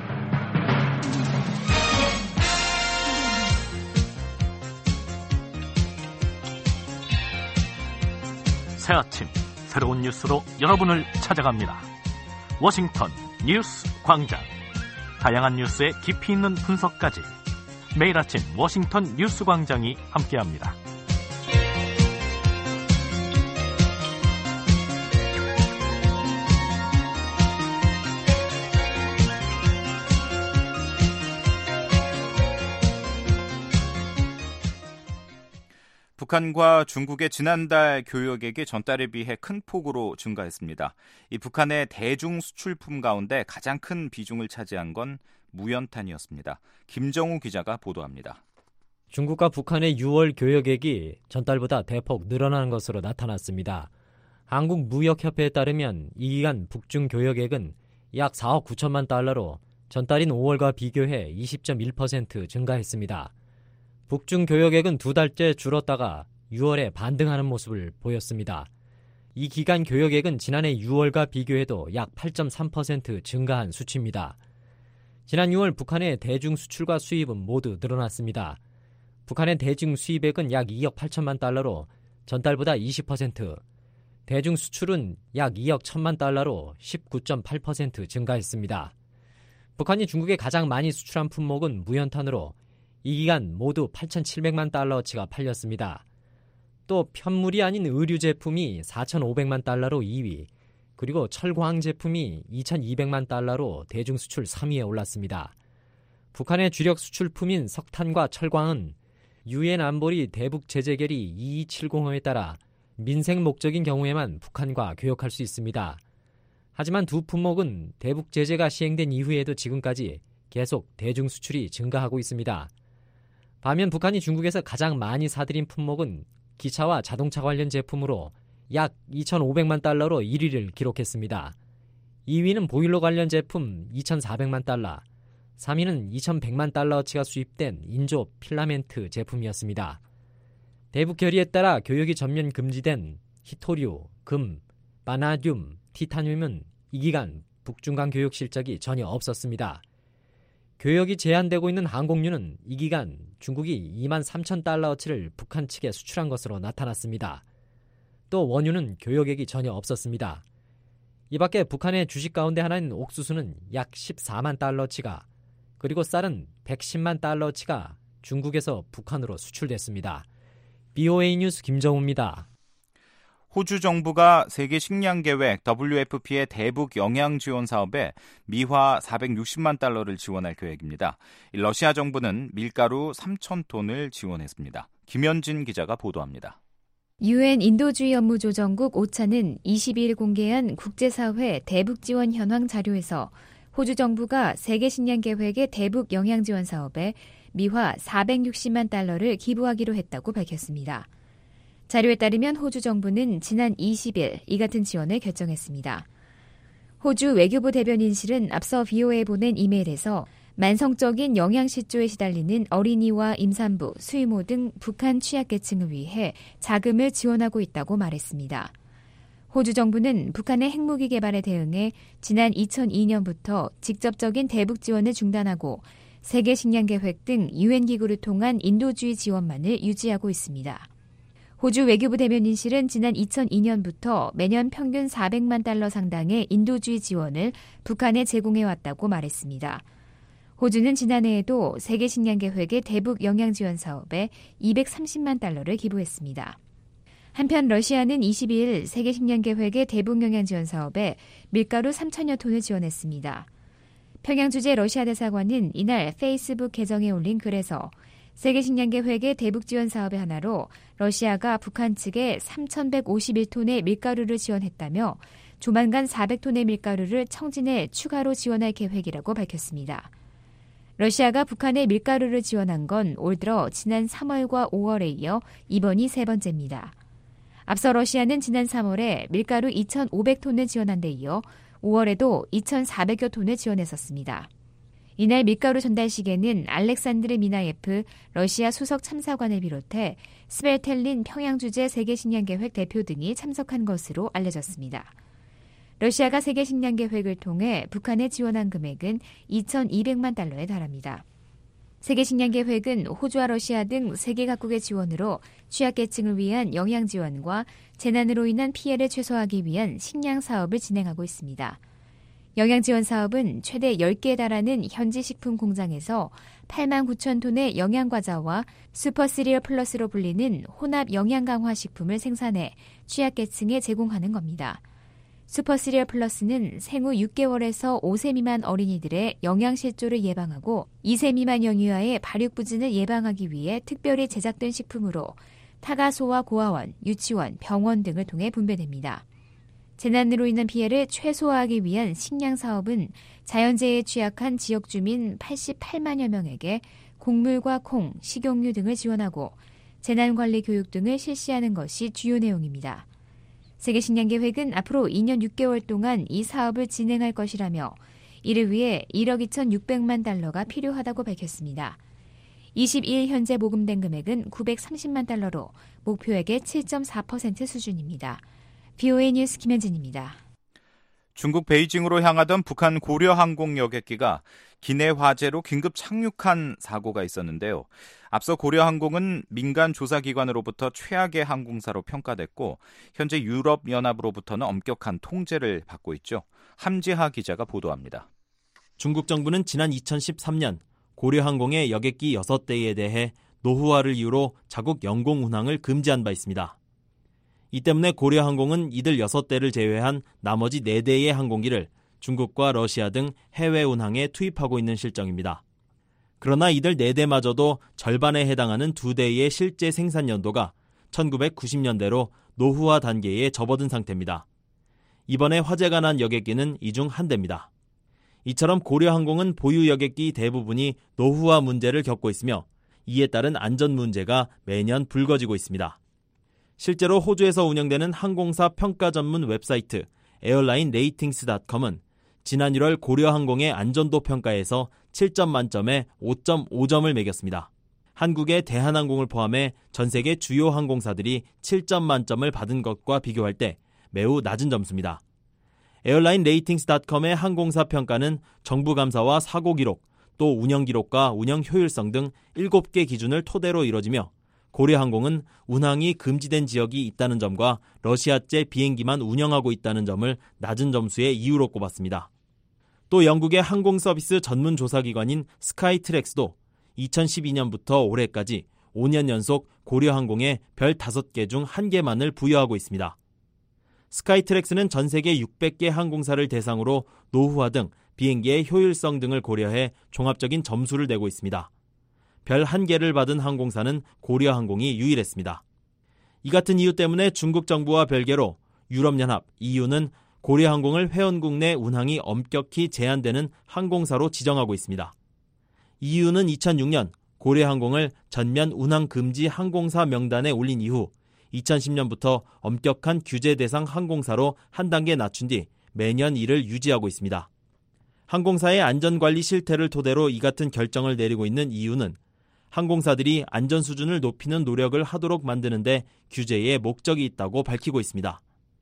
Speaker 3: 새 아침 새로운 뉴스로 여러분을 찾아갑니다. 워싱턴 뉴스 광장. 다양한 뉴스의 깊이 있는 분석까지 매일 아침 워싱턴 뉴스 광장이 함께합니다.
Speaker 4: 북한과 중국의 지난달 교역액이 전달에 비해 큰 폭으로 증가했습니다. 이 북한의 대중 수출품 가운데 가장 큰 비중을 차지한 건 무연탄이었습니다. 김정우 기자가 보도합니다.
Speaker 11: 중국과 북한의 6월 교역액이 전달보다 대폭 늘어난 것으로 나타났습니다. 한국무역협회에 따르면 이 기간 북중 교역액은 약 4억 9천만 달러로 전달인 5월과 비교해 20.1% 증가했습니다. 북중 교역액은 두 달째 줄었다가 6월에 반등하는 모습을 보였습니다. 이 기간 교역액은 지난해 6월과 비교해도 약 8.3% 증가한 수치입니다. 지난 6월 북한의 대중 수출과 수입은 모두 늘어났습니다. 북한의 대중 수입액은 약 2억 8천만 달러로 전달보다 20%, 대중 수출은 약 2억 1천만 달러로 19.8% 증가했습니다. 북한이 중국에 가장 많이 수출한 품목은 무연탄으로 이 기간 모두 8,700만 달러어치가 팔렸습니다. 또 편물이 아닌 의류 제품이 4,500만 달러로 2위, 그리고 철광 제품이 2,200만 달러로 대중 수출 3위에 올랐습니다. 북한의 주력 수출품인 석탄과 철광은 유엔 안보리 대북 제재 결의 2270호에 따라 민생 목적인 경우에만 북한과 교역할 수 있습니다. 하지만 두 품목은 대북 제재가 시행된 이후에도 지금까지 계속 대중 수출이 증가하고 있습니다. 반면 북한이 중국에서 가장 많이 사들인 품목은 기차와 자동차 관련 제품으로 약 2,500만 달러로 1위를 기록했습니다. 2위는 보일러 관련 제품 2,400만 달러, 3위는 2,100만 달러어치가 수입된 인조 필라멘트 제품이었습니다. 대북 결의에 따라 교역이 전면 금지된 히토류, 금, 바나듐, 티타늄은 이 기간 북중 간 교역 실적이 전혀 없었습니다. 교역이 제한되고 있는 항공유는 이 기간 중국이 2만 3천 달러어치를 북한 측에 수출한 것으로 나타났습니다. 또 원유는 교역액이 전혀 없었습니다. 이 밖에 북한의 주식 가운데 하나인 옥수수는 약 14만 달러어치가, 그리고 쌀은 110만 달러어치가 중국에서 북한으로 수출됐습니다. BOA 뉴스 김정우입니다.
Speaker 4: 호주 정부가 세계 식량 계획 WFP의 대북 영양 지원 사업에 미화 460만 달러를 지원할 계획입니다. 러시아 정부는 밀가루 3,000톤을 지원했습니다. 김현진 기자가 보도합니다.
Speaker 12: 유엔 인도주의 업무조정국 오차는 22일 공개한 국제사회 대북 지원 현황 자료에서 호주 정부가 세계 식량 계획의 대북 영양 지원 사업에 미화 460만 달러를 기부하기로 했다고 밝혔습니다. 자료에 따르면 호주 정부는 지난 20일 이 같은 지원을 결정했습니다. 호주 외교부 대변인실은 앞서 BOA에 보낸 이메일에서 만성적인 영양실조에 시달리는 어린이와 임산부, 수의모 등 북한 취약계층을 위해 자금을 지원하고 있다고 말했습니다. 호주 정부는 북한의 핵무기 개발에 대응해 지난 2002년부터 직접적인 대북 지원을 중단하고 세계 식량 계획 등 유엔 기구를 통한 인도주의 지원만을 유지하고 있습니다. 호주 외교부 대변인실은 지난 2002년부터 매년 평균 400만 달러 상당의 인도주의 지원을 북한에 제공해왔다고 말했습니다. 호주는 지난해에도 세계 식량 계획의 대북 영양 지원 사업에 230만 달러를 기부했습니다. 한편 러시아는 22일 세계 식량 계획의 대북 영양 지원 사업에 밀가루 3천여 톤을 지원했습니다. 평양 주재 러시아 대사관은 이날 페이스북 계정에 올린 글에서 세계 식량 계획의 대북 지원 사업의 하나로 러시아가 북한 측에 3,151톤의 밀가루를 지원했다며 조만간 400톤의 밀가루를 청진해 추가로 지원할 계획이라고 밝혔습니다. 러시아가 북한에 밀가루를 지원한 건 올 들어 지난 3월과 5월에 이어 이번이 세 번째입니다. 앞서 러시아는 지난 3월에 밀가루 2,500톤을 지원한 데 이어 5월에도 2,400여 톤을 지원했었습니다. 이날 밀가루 전달식에는 알렉산드르 미나예프 러시아 수석 참사관을 비롯해 스벨텔린 평양주재 세계식량계획 대표 등이 참석한 것으로 알려졌습니다. 러시아가 세계식량계획을 통해 북한에 지원한 금액은 2,200만 달러에 달합니다. 세계식량계획은 호주와 러시아 등 세계 각국의 지원으로 취약계층을 위한 영양 지원과 재난으로 인한 피해를 최소화하기 위한 식량 사업을 진행하고 있습니다. 영양 지원 사업은 최대 10개에 달하는 현지 식품 공장에서 8만 9천 톤의 영양과자와 슈퍼시리얼 플러스로 불리는 혼합 영양 강화 식품을 생산해 취약계층에 제공하는 겁니다. 슈퍼시리얼 플러스는 생후 6개월에서 5세 미만 어린이들의 영양실조를 예방하고 2세 미만 영유아의 발육부진을 예방하기 위해 특별히 제작된 식품으로 타가소와 고아원, 유치원, 병원 등을 통해 분배됩니다. 재난으로 인한 피해를 최소화하기 위한 식량 사업은 자연재해에 취약한 지역 주민 88만여 명에게 곡물과 콩, 식용유 등을 지원하고 재난관리 교육 등을 실시하는 것이 주요 내용입니다. 세계식량계획은 앞으로 2년 6개월 동안 이 사업을 진행할 것이라며 이를 위해 1억 2,600만 달러가 필요하다고 밝혔습니다. 22일 현재 모금된 금액은 930만 달러로 목표액의 7.4% 수준입니다. VOA 뉴스 김현진입니다.
Speaker 4: 중국 베이징으로 향하던 북한 고려항공 여객기가 기내 화재로 긴급 착륙한 사고가 있었는데요. 앞서 고려항공은 민간 조사기관으로부터 최악의 항공사로 평가됐고 현재 유럽연합으로부터는 엄격한 통제를 받고 있죠. 함지하 기자가 보도합니다.
Speaker 13: 중국 정부는 지난 2013년 고려항공의 여객기 6대에 대해 노후화를 이유로 자국 영공 운항을 금지한 바 있습니다. 이 때문에 고려항공은 이들 6대를 제외한 나머지 4대의 항공기를 중국과 러시아 등 해외 운항에 투입하고 있는 실정입니다. 그러나 이들 4대마저도 절반에 해당하는 2대의 실제 생산 연도가 1990년대로 노후화 단계에 접어든 상태입니다. 이번에 화재가 난 여객기는 이 중 한 대입니다. 이처럼 고려항공은 보유 여객기 대부분이 노후화 문제를 겪고 있으며 이에 따른 안전 문제가 매년 불거지고 있습니다. 실제로 호주에서 운영되는 항공사 평가 전문 웹사이트 airlineratings.com은 지난 1월 고려항공의 안전도 평가에서 7점 만점에 5.5점을 매겼습니다. 한국의 대한항공을 포함해 전 세계 주요 항공사들이 7점 만점을 받은 것과 비교할 때 매우 낮은 점수입니다. airlineratings.com의 항공사 평가는 정부 감사와 사고 기록, 또 운영 기록과 운영 효율성 등 7개 기준을 토대로 이뤄지며 고려항공은 운항이 금지된 지역이 있다는 점과 러시아제 비행기만 운영하고 있다는 점을 낮은 점수의 이유로 꼽았습니다. 또 영국의 항공서비스 전문 조사기관인 스카이트랙스도 2012년부터 올해까지 5년 연속 고려항공에 별 5개 중 1개만을 부여하고 있습니다. 스카이트랙스는 전 세계 600개 항공사를 대상으로 노후화 등 비행기의 효율성 등을 고려해 종합적인 점수를 내고 있습니다. 별 1개를 받은 항공사는 고려항공이 유일했습니다. 이 같은 이유 때문에 중국 정부와 별개로 유럽연합, EU는 고려항공을 회원국 내 운항이 엄격히 제한되는 항공사로 지정하고 있습니다. EU는 2006년 고려항공을 전면 운항 금지 항공사 명단에 올린 이후 2010년부터 엄격한 규제 대상 항공사로 한 단계 낮춘 뒤 매년 이를 유지하고 있습니다. 항공사의 안전관리 실태를 토대로 이 같은 결정을 내리고 있는 EU는 항공사들이 안전 수준을 높이는 노력을 하도록 만드는데 규제에 목적이 있다고 밝히고 있습니다.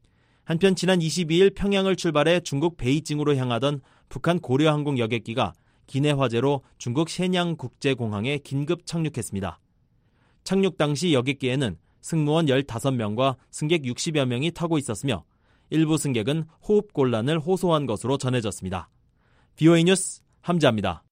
Speaker 13: 한편 지난 22일 평양을 출발해 중국 베이징으로 향하던 북한 고려항공 여객기가 기내 화재로 중국 셰냥 국제공항에 긴급 착륙했습니다. 착륙 당시 여객기에는 승무원 15명과 승객 60여 명이 타고 있었으며 일부 승객은 호흡곤란을 호소한 것으로 전해졌습니다. VOA 뉴스 함지아입니다.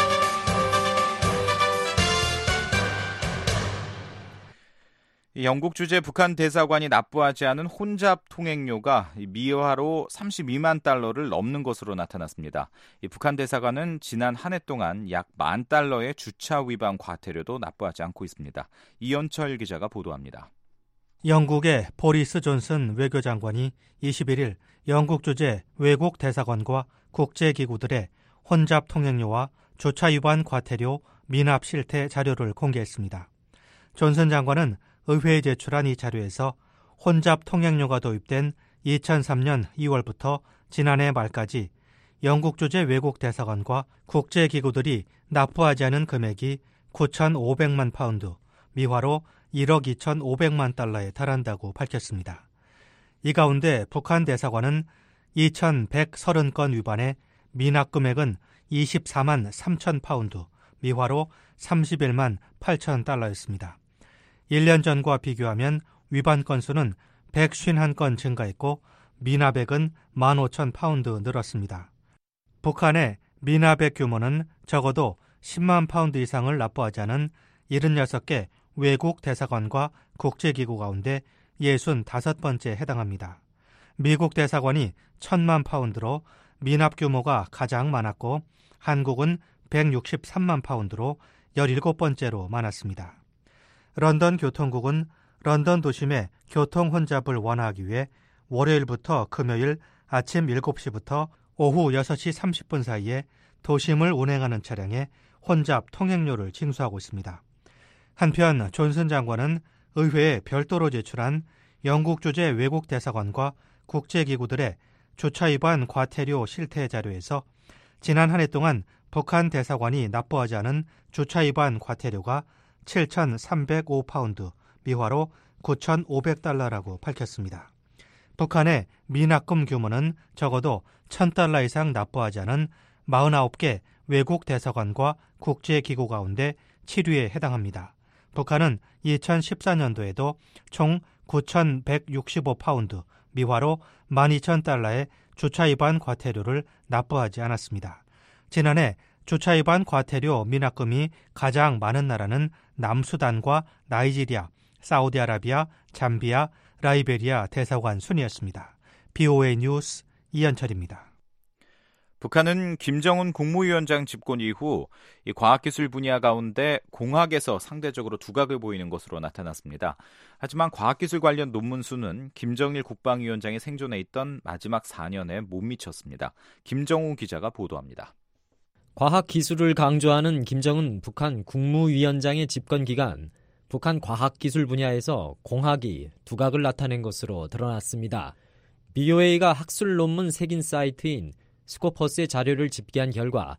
Speaker 4: 영국 주재 북한 대사관이 납부하지 않은 혼잡 통행료가 미화로 32만 달러를 넘는 것으로 나타났습니다. 북한 대사관은 지난 한 해 동안 약 $10,000의 주차 위반 과태료도 납부하지 않고 있습니다. 이현철 기자가 보도합니다.
Speaker 5: 영국의 보리스 존슨 외교장관이 21일 영국 주재 외국 대사관과 국제기구들의 혼잡 통행료와 주차 위반 과태료 미납 실태 자료를 공개했습니다. 존슨 장관은 의회에 제출한 이 자료에서 혼잡 통행료가 도입된 2003년 2월부터 지난해 말까지 영국 주재 외국 대사관과 국제기구들이 납부하지 않은 금액이 9,500만 파운드, 미화로 1억 2,500만 달러에 달한다고 밝혔습니다. 이 가운데 북한 대사관은 2,130건 위반해 미납 금액은 24만 3천 파운드, 미화로 31만 8천 달러였습니다. 1년 전과 비교하면 위반 건수는 151건 증가했고 미납액은 15,000 파운드 늘었습니다. 북한의 미납액 규모는 적어도 10만 파운드 이상을 납부하지 않은 76개 외국 대사관과 국제기구 가운데 65번째에 해당합니다. 미국 대사관이 1,000만 파운드로 미납 규모가 가장 많았고 한국은 163만 파운드로 17번째로 많았습니다. 런던 교통국은 런던 도심의 교통 혼잡을 완화하기 위해 월요일부터 금요일 아침 7시부터 오후 6시 30분 사이에 도심을 운행하는 차량에 혼잡 통행료를 징수하고 있습니다. 한편 존슨 장관은 의회에 별도로 제출한 영국 주재 외국 대사관과 국제기구들의 주차 위반 과태료 실태 자료에서 지난 한 해 동안 북한 대사관이 납부하지 않은 주차 위반 과태료가 7,305파운드, 미화로 9,500달러라고 밝혔습니다. 북한의 미납금 규모는 적어도 $1,000 이상 납부하지 않은 49개 외국 대사관과 국제기구 가운데 7위에 해당합니다. 북한은 2014년도에도 총 9,165파운드, 미화로 12,000달러의 주차 위반 과태료를 납부하지 않았습니다. 지난해 주차 위반 과태료 미납금이 가장 많은 나라는 남수단과 나이지리아, 사우디아라비아, 잠비아, 라이베리아 대사관 순이었습니다. BOA 뉴스 이현철입니다.
Speaker 4: 북한은 김정은 국무위원장 집권 이후 이 과학기술 분야 가운데 공학에서 상대적으로 두각을 보이는 것으로 나타났습니다. 하지만 과학기술 관련 논문 수는 김정일 국방위원장이 생존해 있던 마지막 4년에 못 미쳤습니다. 김정우 기자가 보도합니다.
Speaker 11: 과학기술을 강조하는 김정은 북한 국무위원장의 집권 기간, 북한 과학기술 분야에서 공학이 두각을 나타낸 것으로 드러났습니다. BOA가 학술 논문 새긴 사이트인 스코퍼스의 자료를 집계한 결과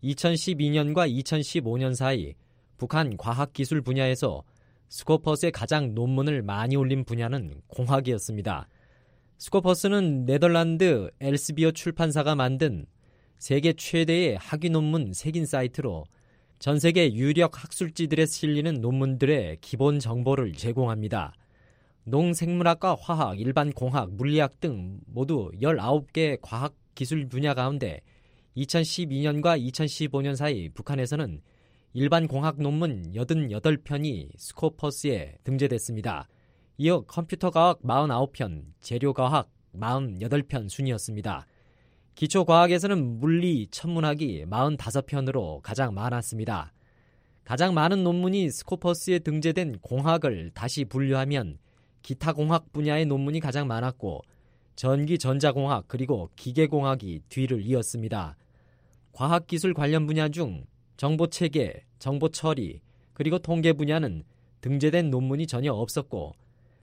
Speaker 11: 2012년과 2015년 사이 북한 과학기술 분야에서 스코퍼스에 가장 논문을 많이 올린 분야는 공학이었습니다. 스코퍼스는 네덜란드 엘스비어 출판사가 만든 세계 최대의 학위 논문 새긴 사이트로 전 세계 유력 학술지들에 실리는 논문들의 기본 정보를 제공합니다. 농생물학과 화학, 일반 공학, 물리학 등 모두 19개 과학 기술 분야 가운데 2012년과 2015년 사이 북한에서는 일반 공학 논문 88편이 스코퍼스에 등재됐습니다. 이어 컴퓨터과학 49편, 재료과학 48편 순이었습니다. 기초과학에서는 물리, 천문학이 45편으로 가장 많았습니다. 가장 많은 논문이 스코퍼스에 등재된 공학을 다시 분류하면 기타 공학 분야의 논문이 가장 많았고 전기 전자공학 그리고 기계공학이 뒤를 이었습니다. 과학기술 관련 분야 중 정보체계, 정보처리 그리고 통계 분야는 등재된 논문이 전혀 없었고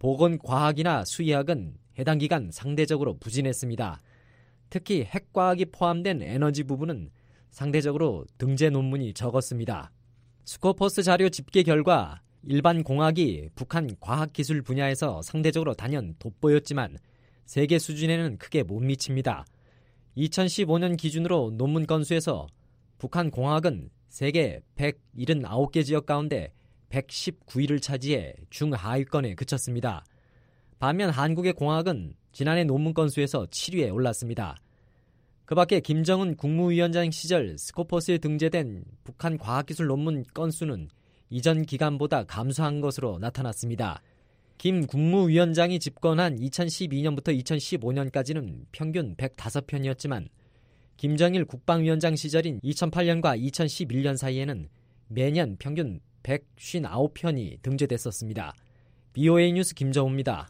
Speaker 11: 보건과학이나 수의학은 해당 기간 상대적으로 부진했습니다. 특히 핵과학이 포함된 에너지 부분은 상대적으로 등재 논문이 적었습니다. 스코퍼스 자료 집계 결과 일반 공학이 북한 과학기술 분야에서 상대적으로 단연 돋보였지만 세계 수준에는 크게 못 미칩니다. 2015년 기준으로 논문 건수에서 북한 공학은 세계 179개 지역 가운데 119위를 차지해 중하위권에 그쳤습니다. 반면 한국의 공학은 지난해 논문 건수에서 7위에 올랐습니다. 그 밖에 김정은 국무위원장 시절 스코퍼스에 등재된 북한 과학기술 논문 건수는 이전 기간보다 감소한 것으로 나타났습니다. 김 국무위원장이 집권한 2012년부터 2015년까지는 평균 105편이었지만 김정일 국방위원장 시절인 2008년과 2011년 사이에는 매년 평균 159편이 등재됐었습니다. BOA 뉴스 김정우입니다.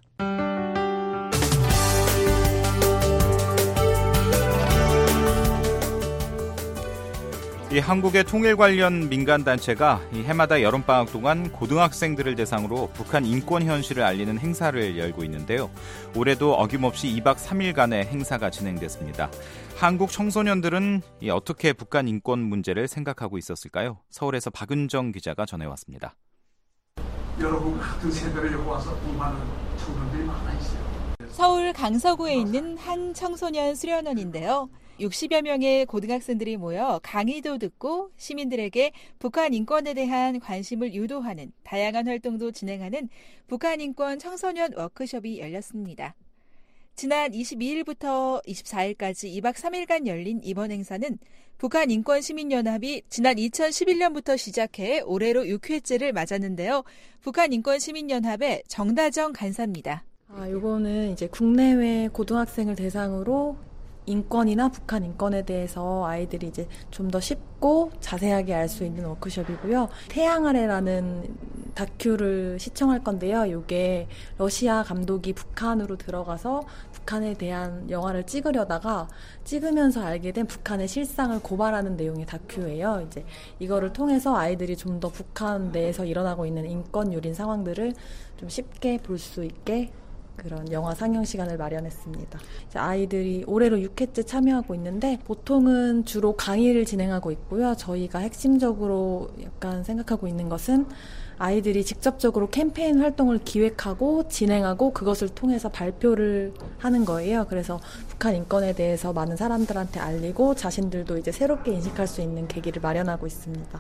Speaker 4: 이 한국의 통일 관련 민간단체가 이 해마다 여름방학 동안 고등학생들을 대상으로 북한 인권 현실을 알리는 행사를 열고 있는데요. 올해도 어김없이 2박 3일간의 행사가 진행됐습니다. 한국 청소년들은 어떻게 북한 인권 문제를 생각하고 있었을까요? 서울에서 박은정 기자가 전해왔습니다.
Speaker 14: 여러분 같은 세대를 여기 와서 공부하는 청년들이 많아 있어요.
Speaker 15: 서울 강서구에 있는 한 청소년 수련원인데요. 60여 명의 고등학생들이 모여 강의도 듣고 시민들에게 북한 인권에 대한 관심을 유도하는 다양한 활동도 진행하는 북한 인권 청소년 워크숍이 열렸습니다. 지난 22일부터 24일까지 2박 3일간 열린 이번 행사는 북한 인권시민연합이 지난 2011년부터 시작해 올해로 6회째를 맞았는데요. 북한 인권시민연합의 정다정 간사입니다.
Speaker 16: 이거는 이제 국내외 고등학생을 대상으로 인권이나 북한 인권에 대해서 아이들이 이제 좀 더 쉽고 자세하게 알 수 있는 워크숍이고요. 태양 아래라는 다큐를 시청할 건데요. 이게 러시아 감독이 북한으로 들어가서 북한에 대한 영화를 찍으려다가 찍으면서 알게 된 북한의 실상을 고발하는 내용의 다큐예요. 이제 이거를 통해서 아이들이 좀 더 북한 내에서 일어나고 있는 인권 유린 상황들을 좀 쉽게 볼 수 있게 그런 영화 상영 시간을 마련했습니다. 아이들이 올해로 6회째 참여하고 있는데 보통은 주로 강의를 진행하고 있고요. 저희가 핵심적으로 약간 생각하고 있는 것은 아이들이 직접적으로 캠페인 활동을 기획하고 진행하고 그것을 통해서 발표를 하는 거예요. 그래서 북한 인권에 대해서 많은 사람들한테 알리고 자신들도 이제 새롭게 인식할 수 있는 계기를 마련하고 있습니다.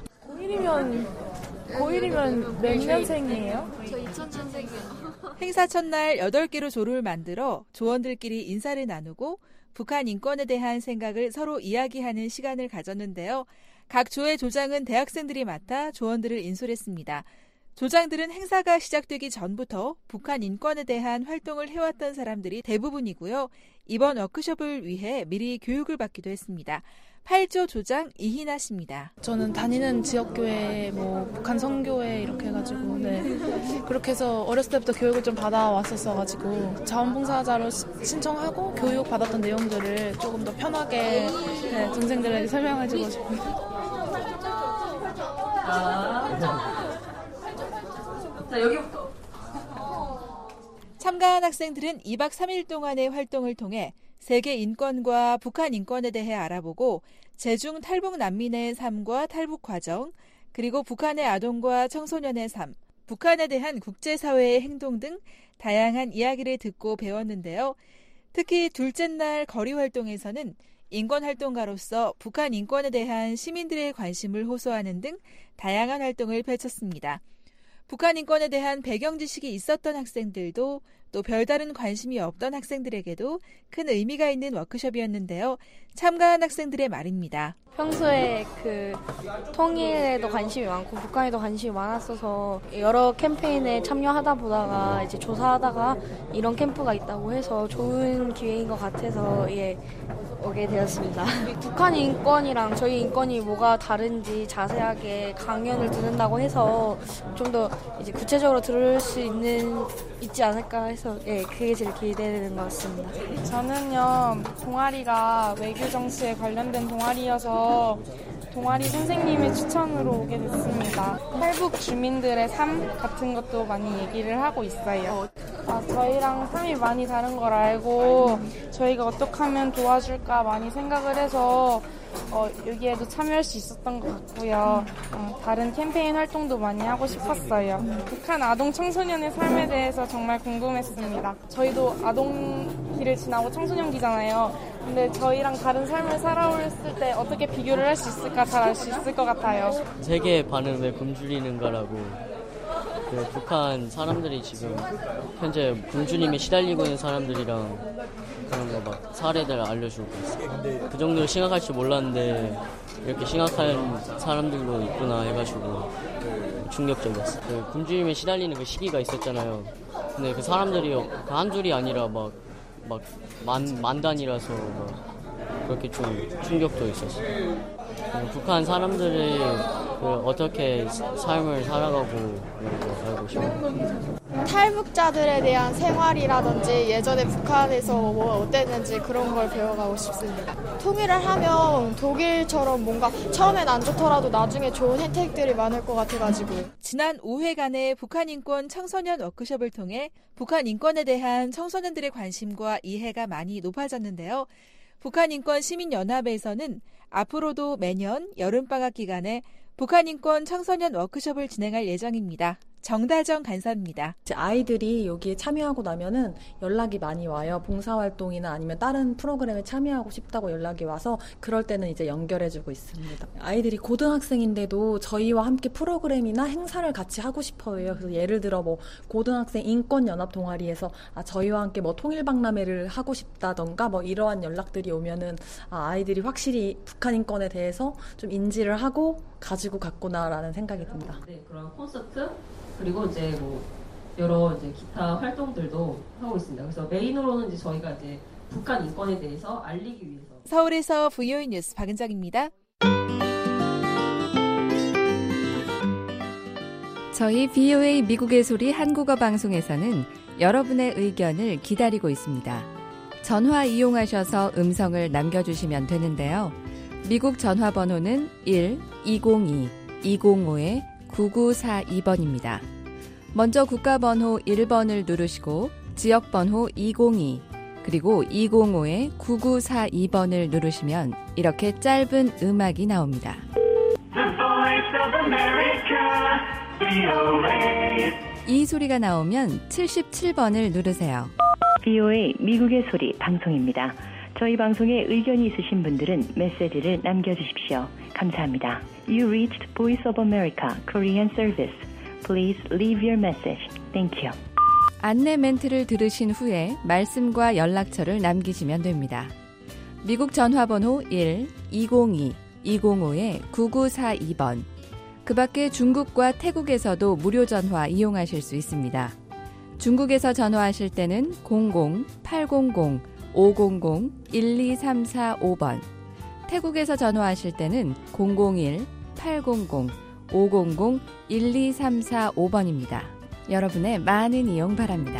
Speaker 17: 고1이면 몇 년생이에요?
Speaker 18: 저 2000년생이요.
Speaker 15: 행사 첫날 8개로 조를 만들어 조원들끼리 인사를 나누고 북한 인권에 대한 생각을 서로 이야기하는 시간을 가졌는데요. 각 조의 조장은 대학생들이 맡아 조원들을 인솔했습니다. 조장들은 행사가 시작되기 전부터 북한 인권에 대한 활동을 해왔던 사람들이 대부분이고요. 이번 워크숍을 위해 미리 교육을 받기도 했습니다. 8조 조장 이희나 씨입니다.
Speaker 17: 저는 다니는 지역교회, 북한 선교회 이렇게 해가지고 그렇게 해서 어렸을 때부터 교육을 좀 받아왔었어가지고 자원봉사자로 신청하고 교육 받았던 내용들을 조금 더 편하게 동생들에게 설명해주고 싶어요.
Speaker 15: 자, 여기부터. 참가한 학생들은 2박 3일 동안의 활동을 통해 세계 인권과 북한 인권에 대해 알아보고 재중 탈북 난민의 삶과 탈북 과정, 그리고 북한의 아동과 청소년의 삶, 북한에 대한 국제사회의 행동 등 다양한 이야기를 듣고 배웠는데요. 특히 둘째 날 거리 활동에서는 인권활동가로서 북한 인권에 대한 시민들의 관심을 호소하는 등 다양한 활동을 펼쳤습니다. 북한 인권에 대한 배경 지식이 있었던 학생들도 또 별다른 관심이 없던 학생들에게도 큰 의미가 있는 워크숍이었는데요. 참가한 학생들의 말입니다.
Speaker 18: 평소에 통일에도 관심이 많고 북한에도 관심이 많았어서 여러 캠페인에 참여하다 보다가 이제 조사하다가 이런 캠프가 있다고 해서 좋은 기회인 것 같아서 오게 되었습니다. 북한 인권이랑 저희 인권이 뭐가 다른지 자세하게 강연을 듣는다고 해서 좀 더 이제 구체적으로 들을 수 있지 않을까 해서 그게 제일 기대되는 것 같습니다.
Speaker 17: 저는요, 동아리가 외교 정치에 관련된 동아리여서 동아리 선생님의 추천으로 오게 됐습니다. 탈북 주민들의 삶 같은 것도 많이 얘기를 하고 있어요. 저희랑 삶이 많이 다른 걸 알고 저희가 어떻게 하면 도와줄까 많이 생각을 해서 여기에도 참여할 수 있었던 것 같고요. 다른 캠페인 활동도 많이 하고 싶었어요. 북한 아동 청소년의 삶에 대해서 정말 궁금했습니다. 저희도 아동기를 지나고 청소년기잖아요. 근데 저희랑 다른 삶을 살아왔을 때 어떻게 비교를 할 수 있을까 잘 알 수 있을 것 같아요.
Speaker 19: 세계의 반은 왜 굶주리는가라고 북한 사람들이 지금 현재 굶주림에 시달리고 있는 사람들이랑 그런 거 막 사례들 알려주고 있어요. 그 정도로 심각할 줄 몰랐는데 이렇게 심각한 사람들도 있구나 해가지고 충격적이었어요. 굶주림에 시달리는 그 시기가 있었잖아요. 근데 그 사람들이 한둘이 아니라 만 단위라서 그렇게 좀 충격도 있었어요. 북한 사람들이 어떻게 삶을 살아가고 이런 거 알고 싶어요.
Speaker 18: 탈북자들에 대한 생활이라든지 예전에 북한에서 뭐 어땠는지 그런 걸 배워가고 싶습니다. 통일을 하면 독일처럼 뭔가 처음엔 안 좋더라도 나중에 좋은 혜택들이 많을 것 같아가지고.
Speaker 15: 지난 5회간의 북한 인권 청소년 워크숍을 통해 북한 인권에 대한 청소년들의 관심과 이해가 많이 높아졌는데요. 북한 인권 시민연합에서는 앞으로도 매년 여름방학 기간에 북한 인권 청소년 워크숍을 진행할 예정입니다. 정다정 간사입니다.
Speaker 16: 아이들이 여기에 참여하고 나면은 연락이 많이 와요. 봉사활동이나 아니면 다른 프로그램에 참여하고 싶다고 연락이 와서 그럴 때는 이제 연결해주고 있습니다. 아이들이 고등학생인데도 저희와 함께 프로그램이나 행사를 같이 하고 싶어요. 그래서 예를 들어 고등학생 인권연합 동아리에서 저희와 함께 통일박람회를 하고 싶다던가 이러한 연락들이 오면은 아이들이 확실히 북한 인권에 대해서 좀 인지를 하고 가지고 갔구나라는 생각이 듭니다.
Speaker 20: 네, 그런 콘서트 그리고 이제 여러 기타 활동들도 하고 있습니다. 그래서 메인으로는 이제 저희가 이제 북한 인권에 대해서 알리기 위해서.
Speaker 15: 서울에서 VOA 뉴스 박은정입니다.
Speaker 12: 저희 VOA 미국의 소리 한국어 방송에서는 여러분의 의견을 기다리고 있습니다. 전화 이용하셔서 음성을 남겨주시면 되는데요. 미국 전화번호는 1-202-205-9942번입니다. 먼저 국가번호 1번을 누르시고
Speaker 21: 지역번호 202 그리고 205-9942번을 누르시면 이렇게 짧은 음악이 나옵니다. 이 소리가 나오면 77번을 누르세요.
Speaker 22: VOA 미국의 소리 방송입니다. 저희 방송에 의견이 있으신 분들은 메시지를 남겨주십시오. 감사합니다. You reached Voice of America Korean Service. Please leave your message. Thank you.
Speaker 21: 안내 멘트를 들으신 후에 말씀과 연락처를 남기시면 됩니다. 미국 전화번호 1-202-205-9942번. 그 밖에 중국과 태국에서도 무료 전화 이용하실 수 있습니다. 중국에서 전화하실 때는 00-800-500-12345번. 태국에서 전화하실 때는 001-800-500-12345번입니다. 여러분의 많은 이용 바랍니다.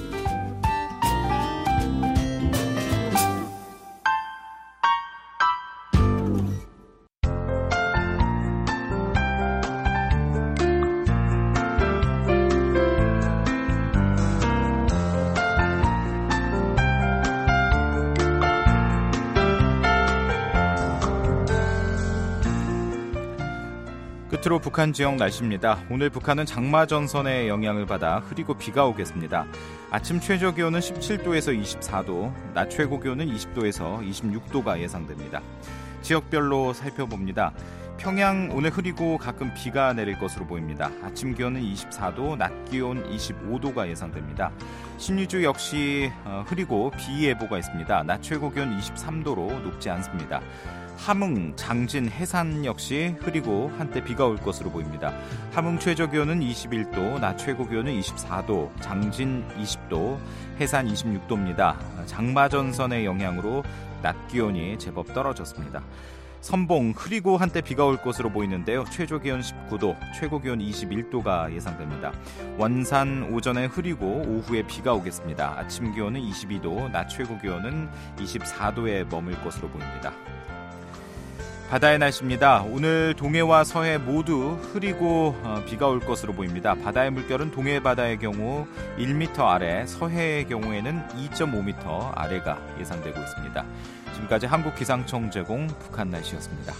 Speaker 4: 끝으로 북한 지역 날씨입니다. 오늘 북한은 장마전선의 영향을 받아 흐리고 비가 오겠습니다. 아침 최저 기온은 17도에서 24도, 낮 최고 기온은 20도에서 26도가 예상됩니다. 지역별로 살펴봅니다. 평양 오늘 흐리고 가끔 비가 내릴 것으로 보입니다. 아침 기온은 24도, 낮 기온 25도가 예상됩니다. 신의주 역시 흐리고 비 예보가 있습니다. 낮 최고 기온 23도로 높지 않습니다. 함흥, 장진, 해산 역시 흐리고 한때 비가 올 것으로 보입니다. 함흥 최저 기온은 21도, 낮 최고 기온은 24도, 장진 20도, 해산 26도입니다. 장마전선의 영향으로 낮 기온이 제법 떨어졌습니다. 선봉, 흐리고 한때 비가 올 것으로 보이는데요. 최저 기온 19도, 최고 기온 21도가 예상됩니다. 원산 오전에 흐리고 오후에 비가 오겠습니다. 아침 기온은 22도, 낮 최고 기온은 24도에 머물 것으로 보입니다. 바다의 날씨입니다. 오늘 동해와 서해 모두 흐리고 비가 올 것으로 보입니다. 바다의 물결은 동해 바다의 경우 1m 아래, 서해의 경우에는 2.5m 아래가 예상되고 있습니다. 지금까지 한국기상청 제공 북한 날씨였습니다.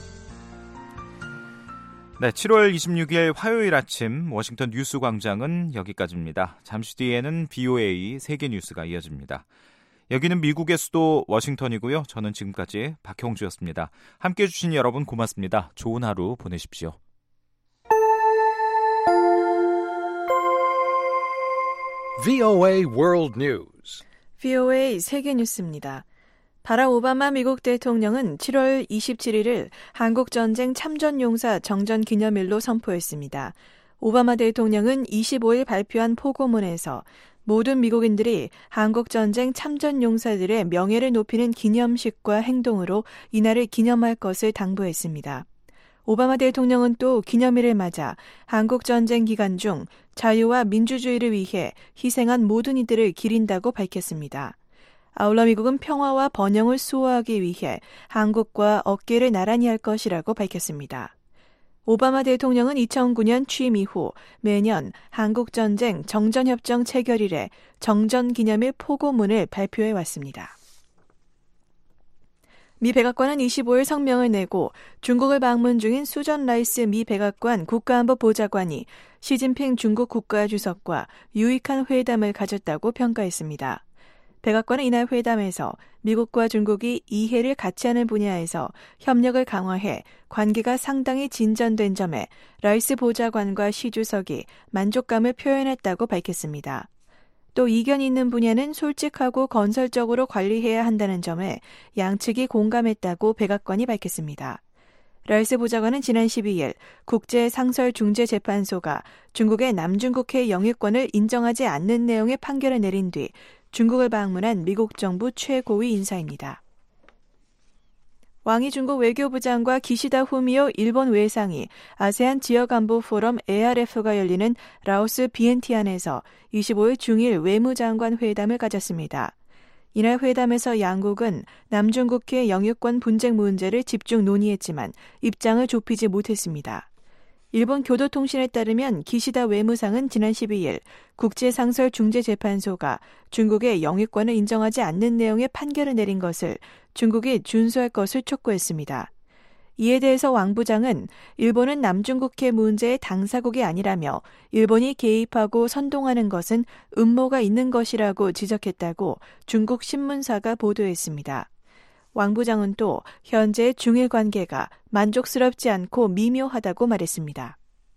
Speaker 4: 네, 7월 26일 화요일 아침 워싱턴 뉴스 광장은 여기까지입니다. 잠시 뒤에는 BOA 세계뉴스가 이어집니다. 여기는 미국의 수도 워싱턴이고요. 저는 지금까지 박형주였습니다. 함께해 주신 여러분 고맙습니다. 좋은 하루 보내십시오.
Speaker 1: VOA World News.
Speaker 2: VOA 세계뉴스입니다. 바락 오바마 미국 대통령은 7월 27일을 한국전쟁 참전용사 정전기념일로 선포했습니다. 오바마 대통령은 25일 발표한 포고문에서 모든 미국인들이 한국전쟁 참전용사들의 명예를 높이는 기념식과 행동으로 이날을 기념할 것을 당부했습니다. 오바마 대통령은 또 기념일을 맞아 한국전쟁 기간 중 자유와 민주주의를 위해 희생한 모든 이들을 기린다고 밝혔습니다. 아울러 미국은 평화와 번영을 수호하기 위해 한국과 어깨를 나란히 할 것이라고 밝혔습니다. 오바마 대통령은 2009년 취임 이후 매년 한국전쟁 정전협정 체결일에 정전기념일 포고문을 발표해 왔습니다. 미 백악관은 25일 성명을 내고 중국을 방문 중인 수전 라이스 미 백악관 국가안보보좌관이 시진핑 중국 국가주석과 유익한 회담을 가졌다고 평가했습니다. 백악관은 이날 회담에서 미국과 중국이 이해를 같이 하는 분야에서 협력을 강화해 관계가 상당히 진전된 점에 라이스 보좌관과 시 주석이 만족감을 표현했다고 밝혔습니다. 또 이견이 있는 분야는 솔직하고 건설적으로 관리해야 한다는 점에 양측이 공감했다고 백악관이 밝혔습니다. 라이스 보좌관은 지난 12일 국제상설중재재판소가 중국의 남중국해 영유권을 인정하지 않는 내용의 판결을 내린 뒤 중국을 방문한 미국 정부 최고위 인사입니다. 왕이 중국 외교부 장과 기시다 후미오 일본 외상이 아세안 지역안보 포럼 ARF가 열리는 라오스 비엔티안에서 25일 중일 외무장관 회담을 가졌습니다. 이날 회담에서 양국은 남중국해 영유권 분쟁 문제를 집중 논의했지만 입장을 좁히지 못했습니다. 일본 교도통신에 따르면 기시다 외무상은 지난 12일 국제상설중재재판소가 중국의 영유권을 인정하지 않는 내용의 판결을 내린 것을 중국이 준수할 것을 촉구했습니다. 이에 대해서 왕 부장은 일본은 남중국해 문제의 당사국이 아니라며 일본이 개입하고 선동하는 것은 음모가 있는 것이라고 지적했다고 중국 신문사가 보도했습니다. 왕 부장은 또 현재 중일 관계가 만족스럽지 않고 미묘하다고 말했습니다.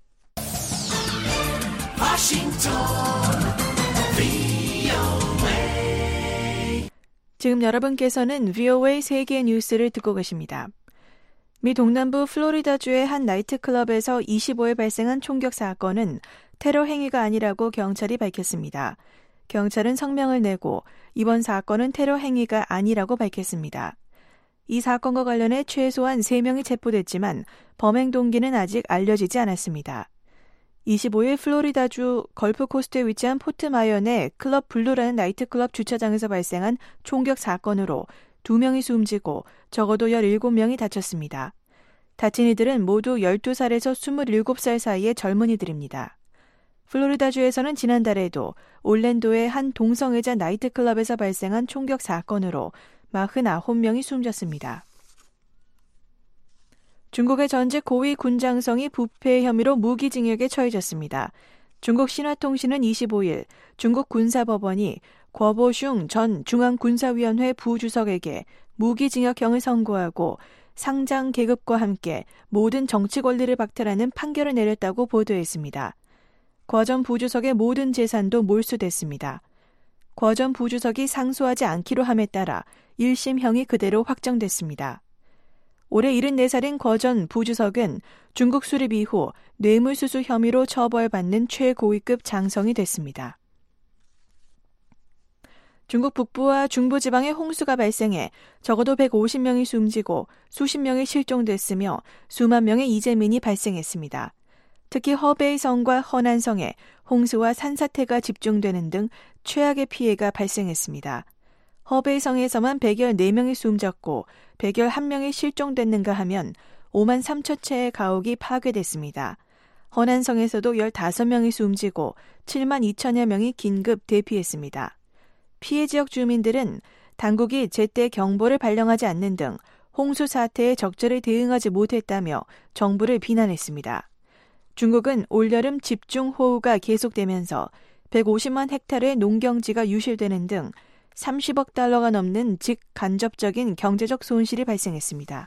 Speaker 2: 지금 여러분께서는 VOA 세계 뉴스를 듣고 계십니다. 미 동남부 플로리다주의 한 나이트클럽에서 25일 발생한 총격 사건은 테러 행위가 아니라고 경찰이 밝혔습니다. 경찰은 성명을 내고 이번 사건은 테러 행위가 아니라고 밝혔습니다. 이 사건과 관련해 최소한 3명이 체포됐지만 범행 동기는 아직 알려지지 않았습니다. 25일 플로리다주 걸프코스트에 위치한 포트마이어 내 클럽 블루라는 나이트클럽 주차장에서 발생한 총격 사건으로 2명이 숨지고 적어도 17명이 다쳤습니다. 다친 이들은 모두 12살에서 27살 사이의 젊은이들입니다. 플로리다주에서는 지난달에도 올랜도의 한 동성애자 나이트클럽에서 발생한 총격 사건으로 49명이 숨졌습니다. 중국의 전직 고위 군장성이 부패 혐의로 무기징역에 처해졌습니다. 중국 신화통신은 25일 중국 군사법원이 궈보슝 전 중앙군사위원회 부주석에게 무기징역형을 선고하고 상장 계급과 함께 모든 정치 권리를 박탈하는 판결을 내렸다고 보도했습니다. 궈 전 부주석의 모든 재산도 몰수됐습니다. 궈 전 부주석이 상소하지 않기로 함에 따라 1심형이 그대로 확정됐습니다. 올해 74살인 궈 전 부주석은 중국 수립 이후 뇌물수수 혐의로 처벌받는 최고위급 장성이 됐습니다. 중국 북부와 중부지방에 홍수가 발생해 적어도 150명이 숨지고 수십 명이 실종됐으며 수만 명의 이재민이 발생했습니다. 특히 허베이성과 허난성에 홍수와 산사태가 집중되는 등 최악의 피해가 발생했습니다. 허베이성에서만 114명이 숨졌고 111명이 실종됐는가 하면 5만 3천 채의 가옥이 파괴됐습니다. 허난성에서도 15명이 숨지고 7만 2천여 명이 긴급 대피했습니다. 피해 지역 주민들은 당국이 제때 경보를 발령하지 않는 등 홍수 사태에 적절히 대응하지 못했다며 정부를 비난했습니다. 중국은 올여름 집중호우가 계속되면서 150만 헥타르의 농경지가 유실되는 등 30억 달러가 넘는 직간접적인 경제적 손실이 발생했습니다.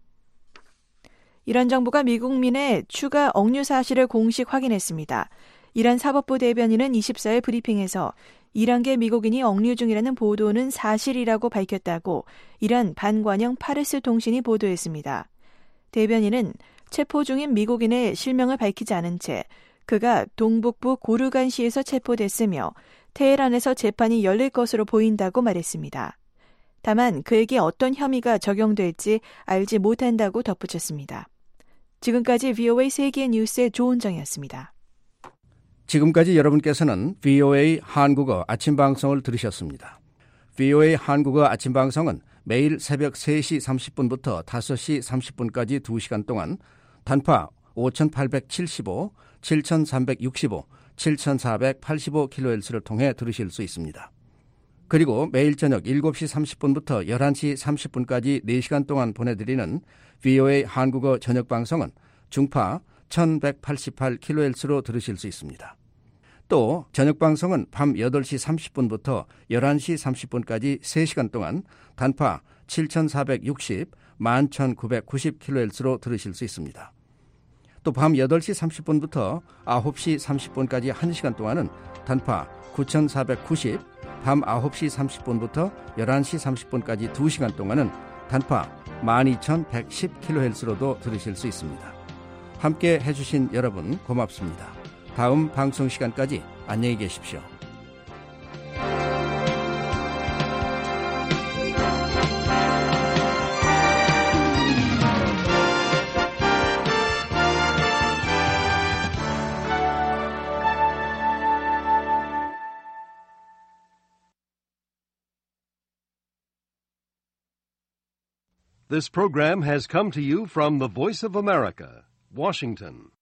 Speaker 2: 이란 정부가 미국민의 추가 억류 사실을 공식 확인했습니다. 이란 사법부 대변인은 24일 브리핑에서 이란계 미국인이 억류 중이라는 보도는 사실이라고 밝혔다고 이란 반관영 파르스 통신이 보도했습니다. 대변인은 체포 중인 미국인의 실명을 밝히지 않은 채 그가 동북부 고르간시에서 체포됐으며 테헤란에서 재판이 열릴 것으로 보인다고 말했습니다. 다만 그에게 어떤 혐의가 적용될지 알지 못한다고 덧붙였습니다. 지금까지 VOA 세계 뉴스의 조은정이었습니다.
Speaker 6: 지금까지 여러분께서는 VOA 한국어 아침 방송을 들으셨습니다. VOA 한국어 아침 방송은 매일 새벽 3시 30분부터 5시 30분까지 2시간 동안 단파 5875, 7365, 7485kHz를 통해 들으실 수 있습니다. 그리고 매일 저녁 7시 30분부터 11시 30분까지 4시간 동안 보내드리는 VOA 한국어 저녁 방송은 중파 1188kHz로 들으실 수 있습니다. 또 저녁 방송은 밤 8시 30분부터 11시 30분까지 3시간 동안 단파 7460, 11990kHz로 들으실 수 있습니다. 또 밤 8시 30분부터 9시 30분까지 1시간 동안은 단파 9490, 밤 9시 30분부터 11시 30분까지 2시간 동안은 단파 12110kHz로도 들으실 수 있습니다. 함께 해주신 여러분 고맙습니다. 다음 방송 시간까지 안녕히 계십시오.
Speaker 1: This program has come to you from the Voice of America, Washington.